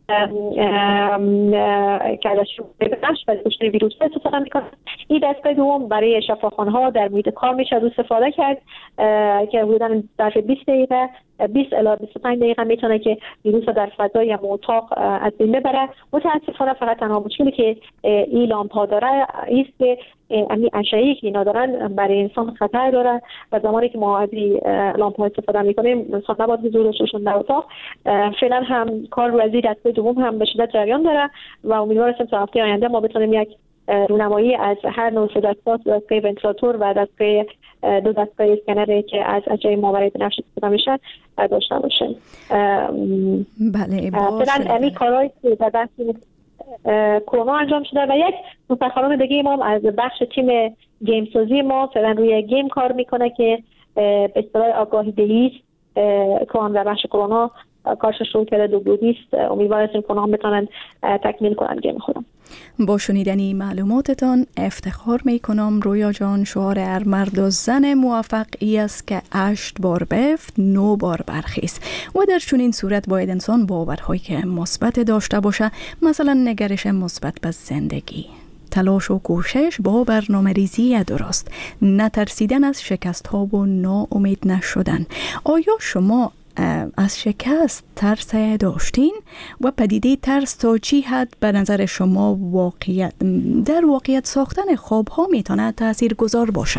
که ازش ببخش و کشتن ویروس استفاده میکنه. این دستگاه دوم برای شفاخانه ها در محیط کار میشه از استفاده کرد که حدوداً در بیست دقیقه بیست الی بیست و پنج دقیقه میتونه که ویروس در فضای اتاق از بین ببره. متاسفانه فقط تنها مشکلی که این لامپ ها داره است که این اشعه‌ای که اینا دارن برای انسان خطر داره و زمانی که ما از این لامپ ها استفاده میکنیم انسان نباید حضور داشته در اتاق. فعلا هم کار رو از این دستگاه دوم هم به شدت جریان داره و امیدوارم تا هفته آینده ما بتونیم یک رونمایی از هر نوع دستگاه، دستگاه ونتیلاتور و دستگاه دو دستگاه اسکنری که از اشعه ماورای بنفش استفاده میشن داشته باشیم. بله باشه. فعلا امی کارهایی که در بحث کرونا انجام شده و یک متخصص دیگه ما از بخش تیم گیم سازی ما فعلا روی گیم کار میکنه که به اصطلاح آگاهی دهی که آن در بخش کرونا کارش شروع کرده دو بودیست. امیدوارم که اونا هم بتونن تکمیل کنن گیم خودم. با شنیدنی معلوماتتان افتخار می کنم رویا جان. شعار هر مرد و زن موفق ای است که هشت بار بفت نو بار برخیست و در چنین صورت باید انسان باورهایی که مثبت داشته باشه، مثلا نگرش مثبت به زندگی، تلاش و کوشش با برنامه‌ریزی درست، نترسیدن از شکست ها و ناامید نشدن. آیا شما از شکست ترس داشتین و پدیده ترس تا چی حد به نظر شما واقعیت در واقعیت ساختن خواب ها میتونه تأثیر گذار باشه؟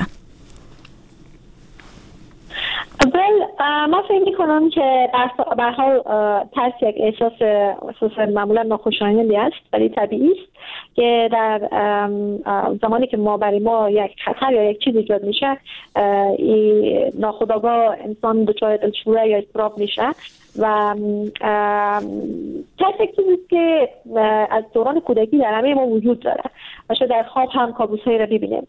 اول ما فکر میکنم که به حال ترس یک احساس احساس معمولا ناخوشایندی است ولی طبیعی است که در زمانی که ما برای ما یک خطر یا یک چیزی ایجاد میشه ناخودآگاه انسان دچار دلشوره یا اضطراب میشه و ترس یک چیزی است که از دوران کودکی در همه ما وجود داره و شاید در خواب هم کابوس‌هایی را ببینیم.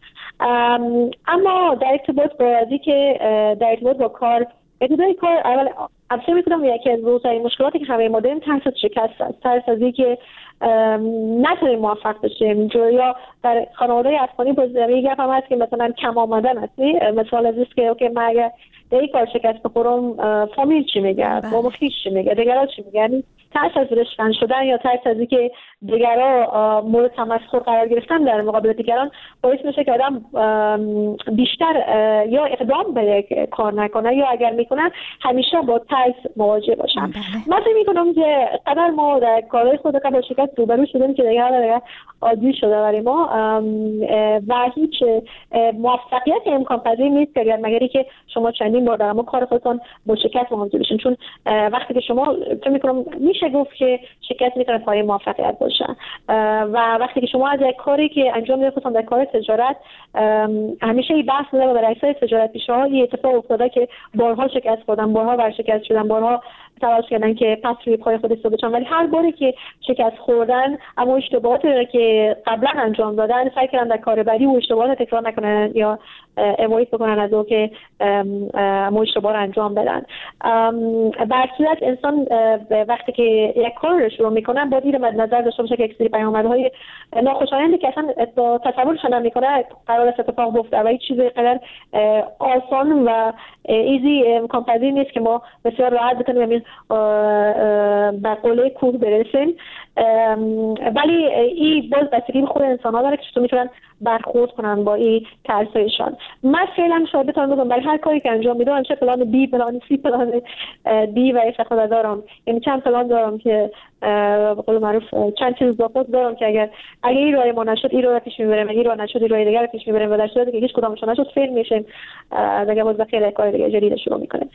اما در ارتباط با ازی که در ارتباط با کار ابتدای کار اول افسر میکنم یکی از روزهای مشکلاتی که همه ما داریم ترس از شکست است، ترس از اینکه نتونیم موفق بشیم. یا در خانواده افغانی باز یک گپ هم هست که مثلا کم آمدن است. مثال از است که اوکی من اگر در این کار شکست بخورم فامیل چی میگه، بابا خویش چی میگه، دیگران چی میگه. یعنی ترس از رشتن شدن یا ترس از اینکه دیگران مورد تمسخر قرار گرفتن در مقابل دیگران باعث میشه که آدم بیشتر یا اقدام به یک کار نکنه یا اگر میکنن همیشه با ترس مواجه باشن. من فکر میکنم که قدر ما در کارهای خود که با شکست روبرو شدیم که دیگه عادی شده برای ما و هیچ موفقیت امکان پذیر نیست که اگر مگری که شما چندین بار در ما کار خودتون با شکست مواجه بشین. چون وقتی که شما فکر میکنم میشه گفت که شکست میتونه پایه موفقیت باشه و وقتی که شما از یک کاری که انجام میدید خصوصا در کار تجارت همیشه این بحث میشه و در اکثر تجارت پیشه‌ها این اتفاق افتاده که بارها شکست خوردن، بارها ورشکست شدن، بارها تلاش کردن که پس روی پای خودش رو بچن ولی هر باری که شکست خوردن اما اشتباهاتی رو که قبلا انجام دادن سعی کردن در کار بعدی و اشتباهات تکرار نکنن یا اوایت بکنن از اون که اما اشتباه رو انجام بدن. در صورت انسان وقتی که یک کار رو شروع میکنه باید این مد نظر داشته باشه که یک سری پیامدهای ناخوشایندی که اصلا تصورش نمیکنه قرار است اتفاق بیفته و هیچ چیزی قدر آسان و ایزی امکان پذیر نیست که ما بسیار راحت بتونیم به قله کوه برسیم. ولی این باز بستگی به خود انسان ها داره که چطور میتونن برخورد کنن با این ترسایشان. من فعلا شاید بتونم بگم برای هر کاری که انجام میدم چه پلان بی، پلان سی، پلان دی و استفاده دارم. یعنی چند پلان دارم که به قول معروف چند چیز با خود دارم که اگر اگر این راه ما نشد این راه پیش میبریم، این راه نشد این راه دیگه پیش میبریم و در صورتی که هیچ کدومش نشد فیل میشیم دیگه باز بخیر کار دیگه جدید شروع میکنیم.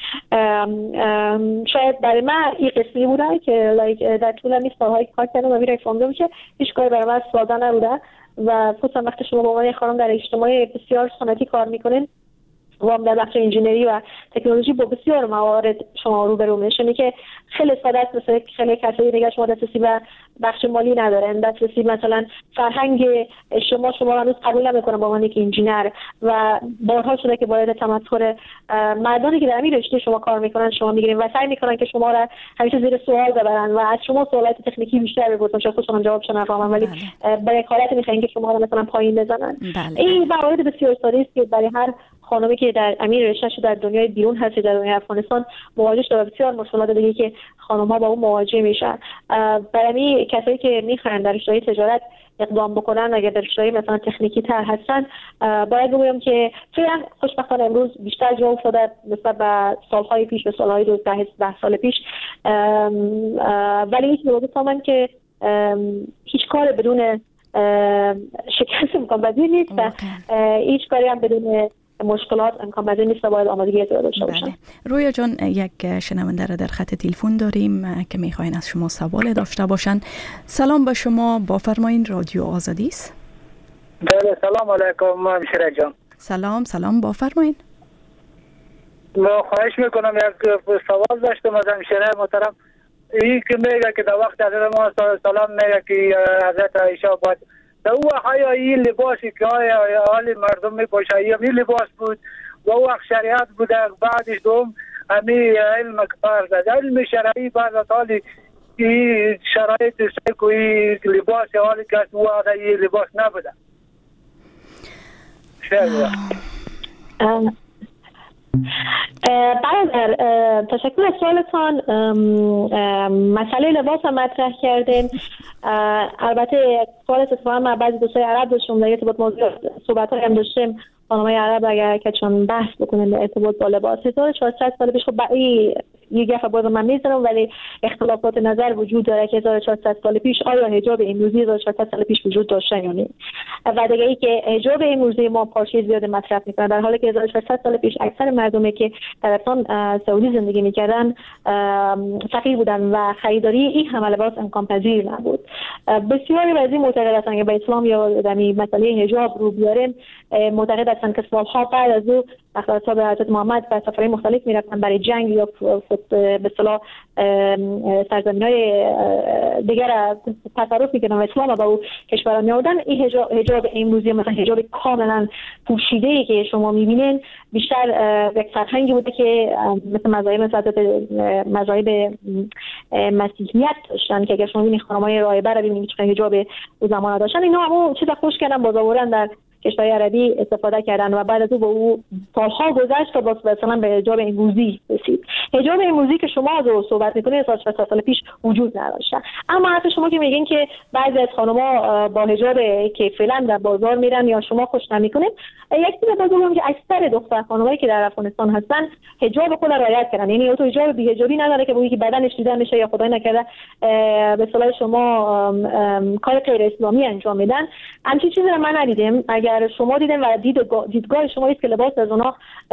شاید برای من این قسمی بوده که لایک در طول این سالهای کار کردم و میره فهمیدم که هیچ کاری برای من ساده نبوده و خصوصا وقتی شما با عنوان خانم در اجتماع بسیار سنتی کار میکنین و در بخش انجینری و تکنولوژی با بسیار موارد شما روبرو میشین که خیلی ساده است. مثلا خیلی کسایی دیگه شما دسترسی به بخش مالی ندارن، دسترسی مثلا فرهنگ شما شما رو هنوز قبول نمیکنن با عنوان یک انجینر و بارها شده که باید تمسخر مردانی که در همین رشته شما کار میکنن شما میگیرین و سعی میکنن که شما را همیشه زیر سوال ببرن و از شما سوالات تکنیکی بیشتر بپرسن، شاید خودشون جوابشون نفهمن ولی برای حالت میخواین که شما رو مثلا پایین بزنن. بله. این موارد بسیار ساده است که برای هر خانمی که در امیر رشته در دنیای بیرون هست در دنیای افغانستان مواجه شده، بسیار مشکلات دیگه که خانم‌ها با اون مواجه میشن. برای کسایی که میخوان در رشته تجارت اقدام بکنن اگر در رشته مثلا تکنیکی تر هستن، باید بگویم که فعلا خوشبختانه امروز بیشتر جا افتاده نسبت به سالهای پیش، به سالهای دو ده سال پیش، ولی این موضوع تمام که هیچ کار بدون شکست امکان پذیر نیست و هیچ کاری هم بدون مشکلات امکان پذیر نیست و باید آمادگی زیاد داشته باشن. بله. رویا جان، یک شنونده را در خط تلفن داریم که میخواین از شما سوال داشته باشن. سلام به شما، با فرمایین، رادیو آزادی است. بله، سلام علیکم همشیره جان. سلام سلام، با فرمایین. ما خواهش میکنم یک سوال داشتم از همشیره محترم. این که میگه که در وقت حضرت ما سلام میگه که حضرت عایشه باید در او آیا این لباسی که آیا حال مردم میپوشه این لباس بود و او شریعت بوده، بعدش دوم همی علم کفار زد علم شرعی بعد از حالی این شرایط سیکوی لباس حالی که او آقا این لباس نبوده. شریعت برادر، تشکر از سوالتان. مسئله لباس هم مطرح کردین. البته سوال اتفاقا من بعضی دوستای عرب داشتم در ارتباط موضوع صحبت هم داشتیم. خانمای عرب اگر که چون بحث بکنن در ارتباط با لباس هزار و چهارصد سال پیش، خب یه گفت باید من میزنم ولی اختلافات نظر وجود داره که هزار و چهارصد سال پیش آیا حجاب امروزی هزار و چهارصد سال پیش وجود داشته یا نه، و دیگه ای که حجاب امروزی ما پارچه زیاد مطرح میکنه در حالی که هزار و چهارصد سال پیش اکثر مردمی که در افغان سعودی زندگی میکردن فقیر بودن و خریداری این همه لباس امکان پذیر نبود. بسیاری از این معتقد هستند که به اسلام یا دمی مسئله حجاب رو بیاریم، معتقد هستند که سالها بعد از او اصحاب حضرت محمد به سفرهای مختلف میرفتن برای جنگ یا به اصطلاح سرزمین‌های دیگر تصرف می‌کردن و اسلام با او کشورها می‌آوردن. این حجاب, حجاب امروزی مثلا حجاب کاملا پوشیده‌ای که شما می‌بینین بیشتر یک فرهنگی بوده که مثل مذاهب مثل مذاهب مسیحیت داشتن که اگر شما می‌بینید خانم‌های راهبه رو ببینید چه حجاب او زمان داشتن، اینا همون چیزا خوش کردن باز آوردن در کشورهای عربی استفاده کردن و بعد از او به او سالها گذشت تا باز مثلا به حجاب امروزی رسید. حجاب امروزی که شما از او صحبت می‌کنید هزار و چهارصد سال پیش وجود نداشته. اما حتی شما که میگین که بعضی از خانم‌ها با حجاب که فعلا در بازار میرن یا شما خوش نمی‌کنید، یک چیز بگم که اکثر دختر خانمایی که در افغانستان هستن حجاب خود رعایت کردن، یعنی تو حجاب بی حجابی نداره که بگی که بدنش دیده میشه یا خدای نکرده به اصطلاح شما کار غیر اسلامی انجام میدن. همچین چیزی رو من ندیدم. اگر شما دیدن و دیدگاه, دیدگاه شما است که لباس از اونها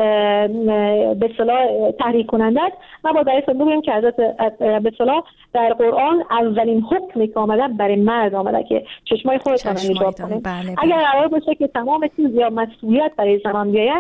به اصطلاح تحریک کننده است، ما با درست بگویم که حضرت به اصطلاح در قرآن اولین حکمی که آمده برای مرد آمده که چشمای خودتان رو حجاب کنید. بله اگر قرار باشه که تمام چیز یا مسئولیت برای زنان بیاید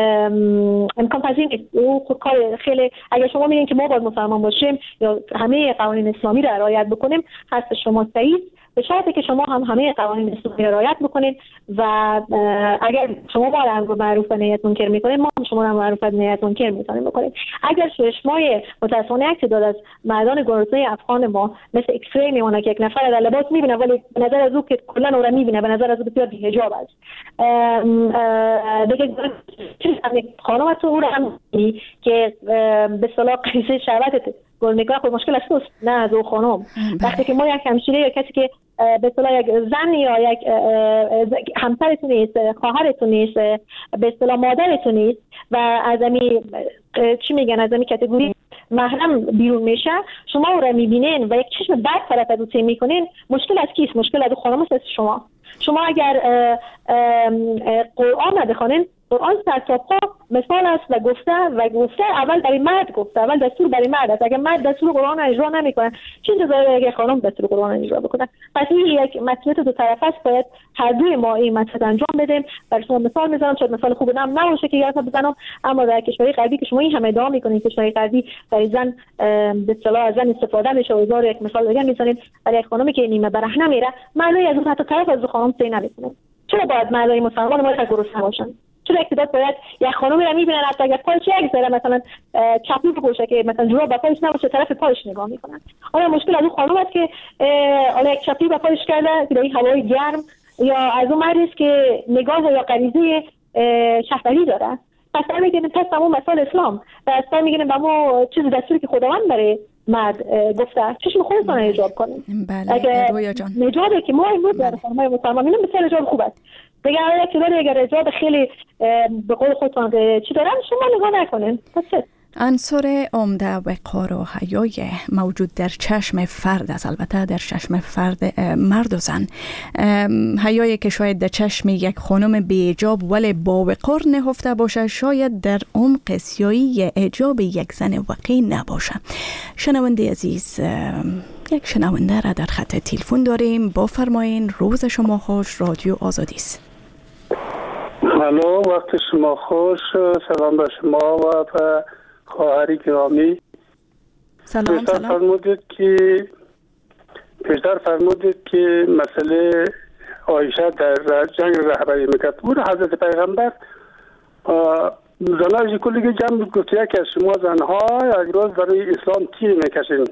امکان پذیر نیست. او خود کار خیلی اگر شما میگین که ما باید مسلمان باشیم یا همه قوانین اسلامی را رعایت بکنیم، هست شما صحیح، به شرطی که شما هم همه قوانین اسلامی را رعایت بکنید و اگر شما با امر معروف و نهی از منکر میکنید، ما هم شما را معروف و نهی از منکر میتونیم بکنید. اگر چشمای متأسفانه یک تعداد از مردان گرسنه افغان ما مثل ایکس ری میمونه که یک نفر در لباس میبینه ولی به نظر از او که کلا او را میبینه به نظر از او بسیار بی‌حجاب است. دیگه خانم تو او را هم که به اصطلاح قیصه شهوت گل میکنه، خب مشکل است نه از او خانم. وقتی که ما یک همسایه یا کسی که به اصطلاح یک زن یا یک همسرتون نیست، خواهرتون نیست، به اصطلاح مادرتون نیست و از امی چی میگن از امی کاتگوری محرم بیرون میشه، شما او را میبینین و یک چشم بد طرف از او تیم میکنین، مشکل از کیست؟ مشکل از خانم است، شما. شما اگر قرآن را بخونین قرآن سرتاپا مثال است و گفته و گفته اول برای مرد گفته، اول دستور برای مرد است. اگر مرد دستور قرآن را اجرا نمیکنه چه انتظاری اگر خانم دستور قرآن را اجرا بکنه؟ پس این یک مسئولیت دو طرفه است، باید هر دوی ما این مسئله انجام بدیم. برای شما مثال میزنم، شاید مثال خوب نم نباشه که یادم بزنم، اما در کشورهای غربی که شما این همه ادعا میکنید کشورهای غربی برای زن به اصطلاح از زن استفاده میشه، و یک مثال دیگه میزنید برای خانمی که نیمه برهنه میره معنی از اون حتی طرف از خانم سی نمیکنه. چرا باید مردای مسلمان ما گرسنه باشن؟ چرا اقتدار باید یک خانمی رو میبینن حتی اگر پایش یک ذره مثلا چپلو بپوشه که مثلا جوراب با پایش نباشه طرف پایش نگاه میکنن؟ آیا مشکل از اون خانم است که حالا یک چپلی با پایش کرده که در این هوای گرم، یا از اون مردی است که نگاه یا غریزه شهوتی داره؟ پس میگیم پس همون مثال اسلام پس میگیم با ما چیز دستوری که خداوند برای مرد گفته چشم خودتون رو حجاب کنید. بله رویا جان، نجابه که ما امروز در خانم‌های مسلمان اینم مثال حجاب خوب است. دیگه اگه که اگر حجاب خیلی به قول خودتون چی دارن شما نگاه نکنین. پس عنصر عمده وقار و حیای موجود در چشم فرد است، البته در چشم فرد مرد و زن. حیایی که شاید در چشم یک خانم بی حجاب ولی با وقار نهفته باشه شاید در عمق سیاهی حجاب یک زن وقی نباشه. شنونده عزیز، یک شنونده را در خط تلفن داریم. با فرمایین. روز شما خوش. رادیو آزادی است. الو، وقت شما خوش. سلام به شما و به خواهری گرامی. سلام. پیشتر سلام. فرمودید که پیشتر فرمودید که مسئله عایشه در جنگ رهبری میکرد. بود حضرت پیغمبر زنهای کلی جمع گفت یک از شما زنها یک روز برای اسلام تیر میکشین.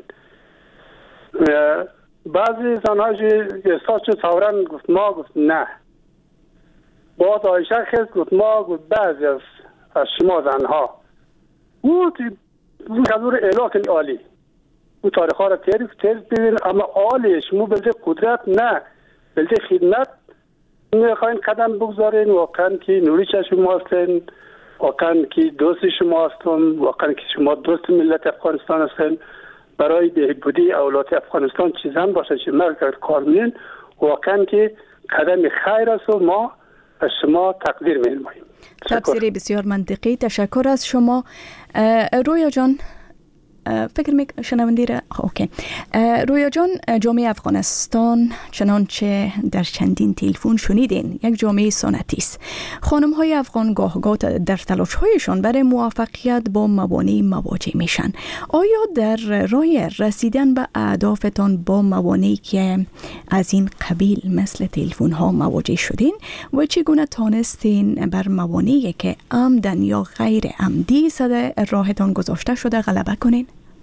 بعضی زنها احساس شد فوراً گفت ما، گفت نه. بعد عایشه خیست گفت ما، گفت بعضی از از شما زنها. او اون حضور اله عالی او تاریخ ها را تعریف تعریف ببین، اما عالی شما بلده قدرت نه بلده خدمت میخواین قدم بگذارین. واقعا که نوری چشم ما هستین، واقعا که دوست شما هستم، واقعا که شما دوست ملت افغانستان هستین. برای بهبودی اولاد افغانستان چیزان باشه که مرد کار می‌کنین، واقعا که قدم خیر است و ما از شما تقدیر می‌نماییم. تفسیر بسیار منطقی. تشکر از شما. رویا جان، فکر می شنوندی را اوکی. رویا جان، جامعه افغانستان چنانچه در چندین تلفن شنیدین یک جامعه سنتی است. خانم های افغان گاه گاه در تلاش هایشان برای موفقیت با موانع مواجه میشن. آیا در راه رسیدن به اهدافتان با موانعی که از این قبیل مثل تلفن ها مواجه شدین و چگونه تانستین بر موانعی که عمدن یا غیر عمدی صد راهتان گذاشته شده غلبه کنین؟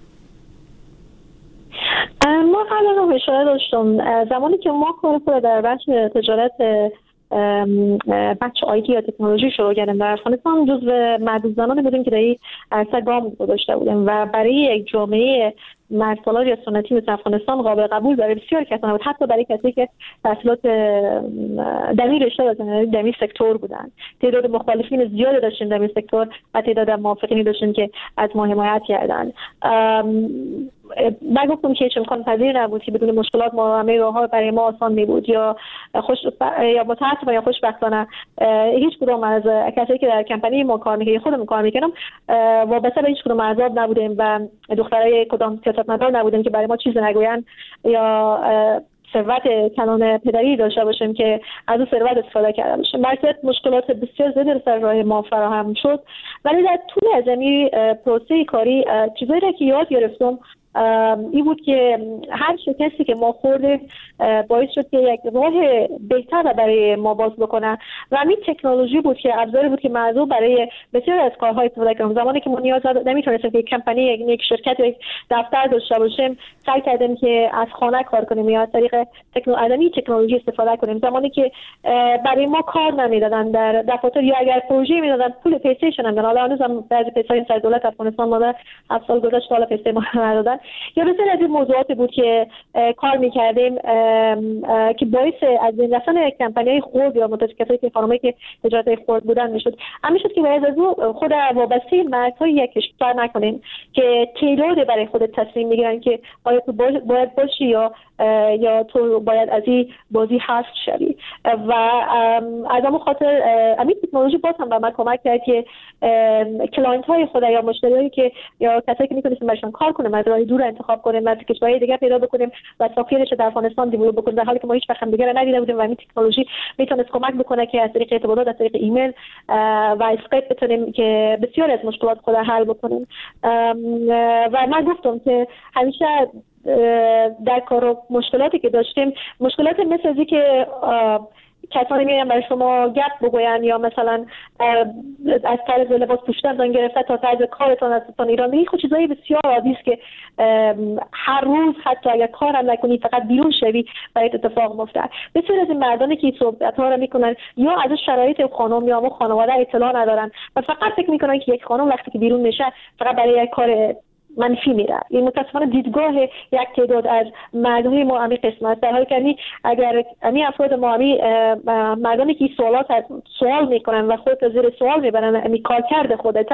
ما قبلا رو اشاره داشتم زمانی که ما کار خود در بخش تجارت بخش آیتی یا تکنولوژی شروع کردیم در افغانستان، جزو معدود زنانی بودیم که در این عرصه گام گذاشته بودیم و برای یک جامعه مرسالار یا سنتی مثل افغانستان قابل قبول برای بسیار کسان بود، حتی برای کسی که تحصیلات دمی رشته داشتن، دمی سکتور بودن. تعداد مخالفین زیادی داشتیم دمی سکتور و تعداد موافقینی داشتیم که از ما حمایت کردن. من گفتم که هیچ امکان پذیر نبود که بدون مشکلات ما همه راه‌ها برای ما آسان می بود، یا خوش یا متأسفانه یا خوشبختانه هیچ کدوم از کسایی که در کمپانی ما کار می‌کردیم خودم کار می‌کردم وابسته به هیچ کدوم احزاب نبودیم و دخترای کدام سیاستمدار نبودیم که برای ما چیزی نگویند یا ثروت کلان پدری داشته باشیم که از اون ثروت استفاده کرده باشیم. برای مشکلات بسیار زیادی سر راه ما فراهم شد، ولی در طول از این پروسه کاری چیزایی را که یاد گرفتم این بود که هر شکستی که ما خوردیم باعث شد که یک راه بهتر برای ما باز بکنه و همین تکنولوژی بود که ابزاری بود که موضوع برای بسیار از کارها استفاده کردیم. زمانی که ما نیاز نمیتونستیم که یک کمپانی یک شرکت یک دفتر داشته باشیم، سعی کردیم که از خانه کار کنیم یا از طریق تکنولوژی تکنولوژی استفاده کنیم. زمانی که برای ما کار نمیدادن در دفاتر یا اگر پروژه میدادن پول پیسه‌شون هم دادن، حالا هنوز هم بعضی پیسه‌های سر دولت افغانستان ما هفت سال گذشته حالا پیسه ما ندادن، یا بسیار از این موضوعات بود که کار میکردیم که باعث از این رفتن کمپانی‌های خرد یا متاسفانه که خانمایی که تجارت خرد بودن میشد. همین شد که باید از او خود وابسته مردهای یک کشور نکنیم که تعداد برای خود تصمیم میگیرن که باید باید باشی یا یا تو باید از این بازی حذف شوی. و از همون خاطر همین تکنولوژی باز هم به من کمک کرد که کلاینت های خود یا مشتریایی که یا کسایی که میتونستیم برشان کار کنیم از راه دور انتخاب کنیم، از کشورهای دیگه پیدا بکنیم و سافیرش در افغانستان دیولپ بکنیم، در حالی که ما هیچ وقت هم دیگه ندیده بودیم و همین تکنولوژی میتونست کمک بکنه که از طریق ارتباطات، از طریق ایمیل و اسکایپ بتونیم که بسیار از مشکلات خود حل بکنیم. و من گفتم که همیشه در کار و مشکلاتی که داشتیم، مشکلات مثل از که کسانی میگن برای شما گپ بگوین یا مثلا از طرز لباس پوشیدنتان گرفته تا طرز کارتان ازتان ایران میگی، خود چیزایی بسیار عادی است که هر روز حتی اگر کار هم نکنی فقط بیرون شوی برای اتفاق میفته. بسیار از این مردانی که صحبت ها رو میکنن یا از شرایط خانم یا خانواده اطلاع ندارن و فقط فکر میکنن که یک خانم وقتی که بیرون میشه فقط برای یک کار منفی میره. این متاسفانه دیدگاه یک تعداد از مردمی ما همین قسم است، در حالی که اگر همین افراد ما همین مردمی که سوالات سوال میکنن و خودت زیر سوال میبرن، همین کار کرده خودت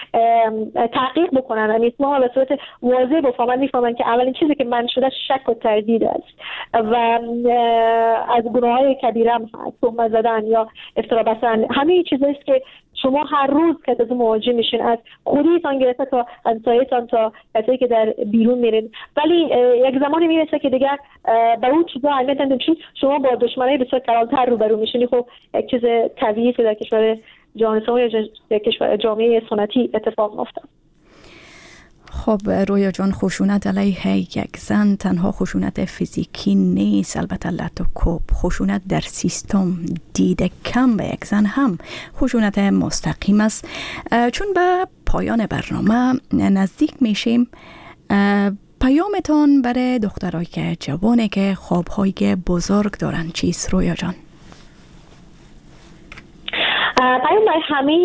تحقیق بکنن، همین اسمها به صورت واضح بفهمن، میفهمن که اولین چیزی که من شده شک و تردید است و از گناههای کبیره هم هست، تهمت زدن یا افترا بستن. همین چیزایی است که شما هر روز که از مواجه میشین، از خودیتان گرفته تا همسایه‌تان تا کسایی که در بیرون میرین. ولی یک زمانی میرسه که دیگه به اون چیزا اهمیت نمیدین، شما با دشمنای بسیار کلانتر روبرو میشین. خب یک چیز طبیعیه که در کشور جهان سوم یا کشور جامعه سنتی اتفاق میفته. خب رویا جان، خشونت علیه یک زن تنها خشونت فیزیکی نیست، البته لط و کوب. خشونت در سیستم دید کم به یک زن هم خشونت مستقیم است. چون به پایان برنامه نزدیک میشیم، پیامتان برای دخترای که جوانه که خوابهای بزرگ دارن چیست رویا جان؟ پیام برای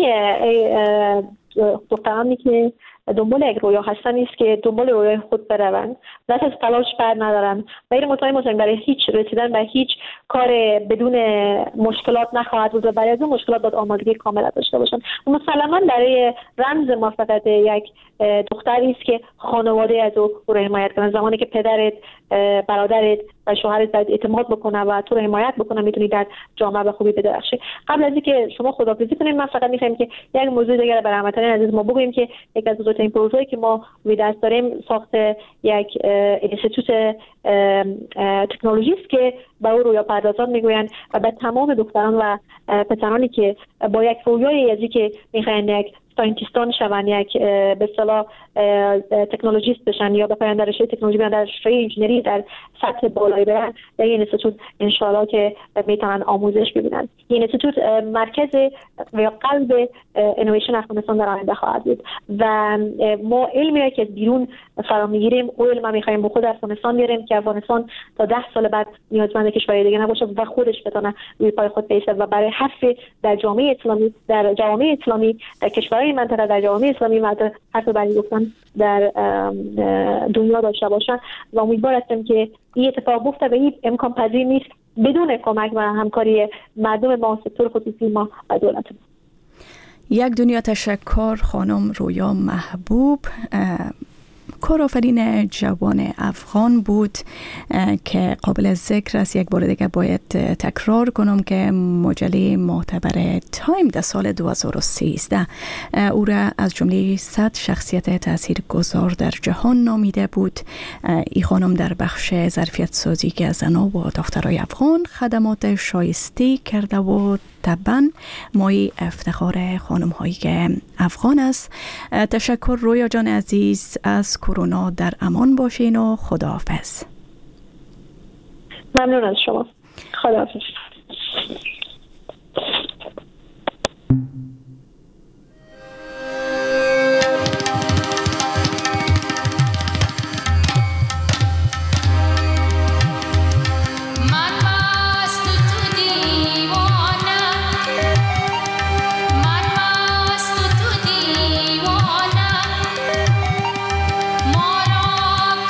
همه دخترانی که دنبال یک رویا هستن نیست که دنبال رویای خود بروند، دست از تلاش بر ندارن و این مطمئن باشن برای هیچ رسیدن به هیچ کار بدون مشکلات نخواهد بود و برای از اون مشکلات باید آمادگی کامل داشته باشن. مسلما برای رمز موفقیت یک دختری است که خانواده از او رو حمایت کنه. زمانی که پدرت، برادرت و شوهرت باید اعتماد بکنه و تو رو حمایت بکنه، میتونی در جامعه به خوبی بدرخشی. قبل از اینکه شما خداحافظی کنید، من فقط میخوایم که یک موضوع دیگه برای هموطنان عزیز ما بگوییم که یک از بزرگترین پروژه‌ای که ما روی دست داریم ساخت یک اینستیتوت تکنولوژی است که به او رویا پردازان میگویند و به تمام دختران و پسرانی که با یک رویای ازی که میخواین یک ساینتیستان شون، یک به اصطلاح تکنولوژیست بشن یا بخواین در رشته تکنولوژی بیان، در رشته انجینری در سطح بالایی برن، در این اینستیتوت انشاءالله که میتونن آموزش ببینن. این اینستیتوت مرکز و قلب انویشن افغانستان در آینده خواهد بود و ما علمی که از بیرون فرا میگیریم او علم میخوایم به خود افغانستان بیاریم که افغانستان تا ده سال بعد نیازمند کشور دیگه نباشه و خودش بتونه روی پای خود بایسته و برای حفظ در جامعه اسلامی، در جامعه اسلامی، در کشورهای منطقه، در جامعه اسلامی و حتی برای گفتن در دنیا داشته باشن و امیدوار هستم که این اتفاق بیفته و این امکان پذیر نیست بدون کمک و همکاری مردم ما، سکتور خصوصی ما و دولت ما. یک دنیا تشکر خانم رویا محبوب، کارآفرین جوان افغان بود که قابل ذکر است. یک بار دیگه باید تکرار کنم که مجله معتبر تایم در سال دو هزار و سیزده او را از جمله صد شخصیت تاثیرگذار در جهان نامیده بود. این خانم در بخش ظرفیت سازی که زنان و دخترای افغان خدمات شایسته کرده و طبعا مایه افتخار خانم هایی که افغان است. تشکر رویا جان عزیز، از کرونا در امان باشین و خداحافظ. ممنون از شما. خداحافظ. Mara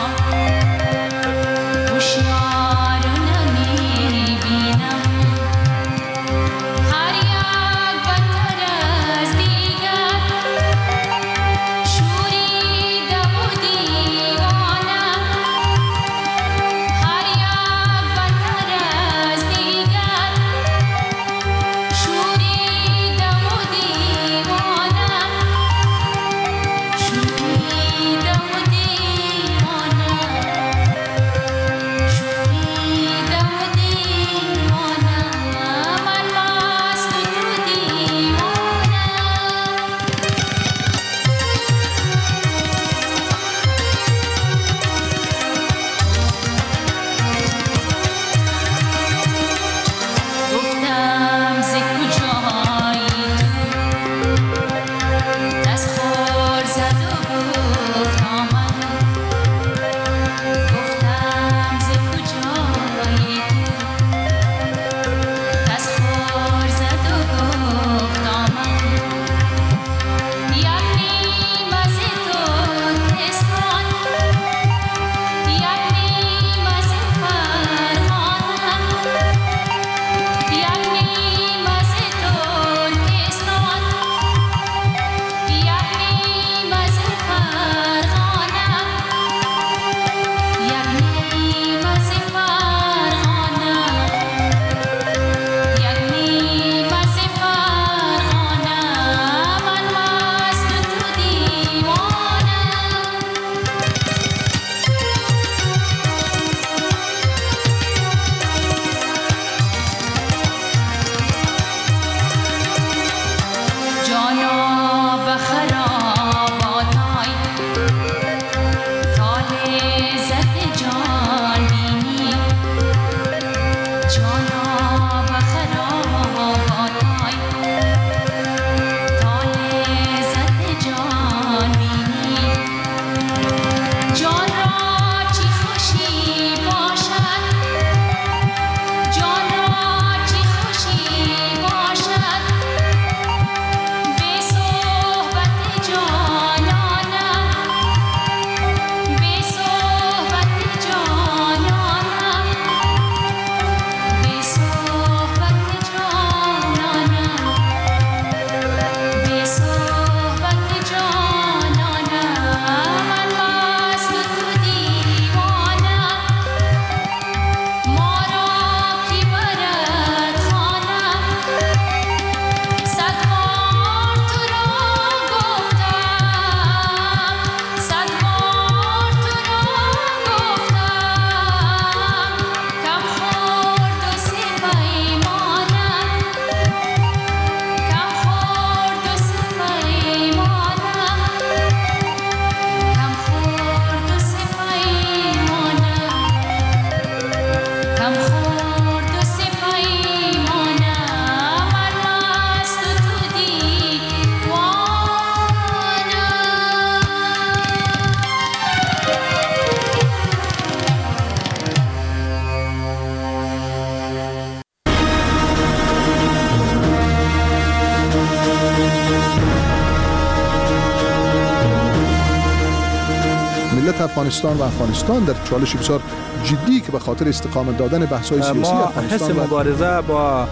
ملت افغانستان و افغانستان در چالش بسیار جدی که به خاطر استقامت دادن بحث‌های سیاسی افغانستان ما حس مبارزه با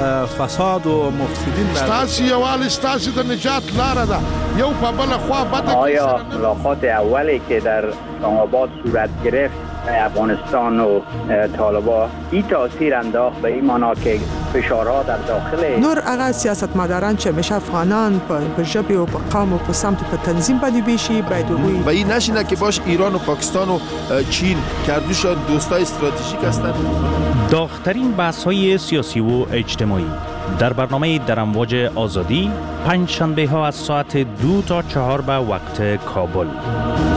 فساد و مفسدین ستاسي یوال ستاسي د نجات لاره ده یو په بل خوا بده. آیا ملاقات اولی که در اسلام آباد صورت گرفت افغانستان و طالبان این تاثیر انداخت به این معنا که فشارها در داخل نور هغه سیاستمداران چې مشه افغانان په ژبه او په قوم او په سمت په تنظیم باندې بشي باید وي و این نشینه که باش ایران و پاکستان و چین کردوشان دوستای استراتژیک هستند. داغ‌ترین بحث‌های سیاسی و اجتماعی در برنامه در امواج آزادی پنج شنبه ها از ساعت دو تا چهار به وقت کابل.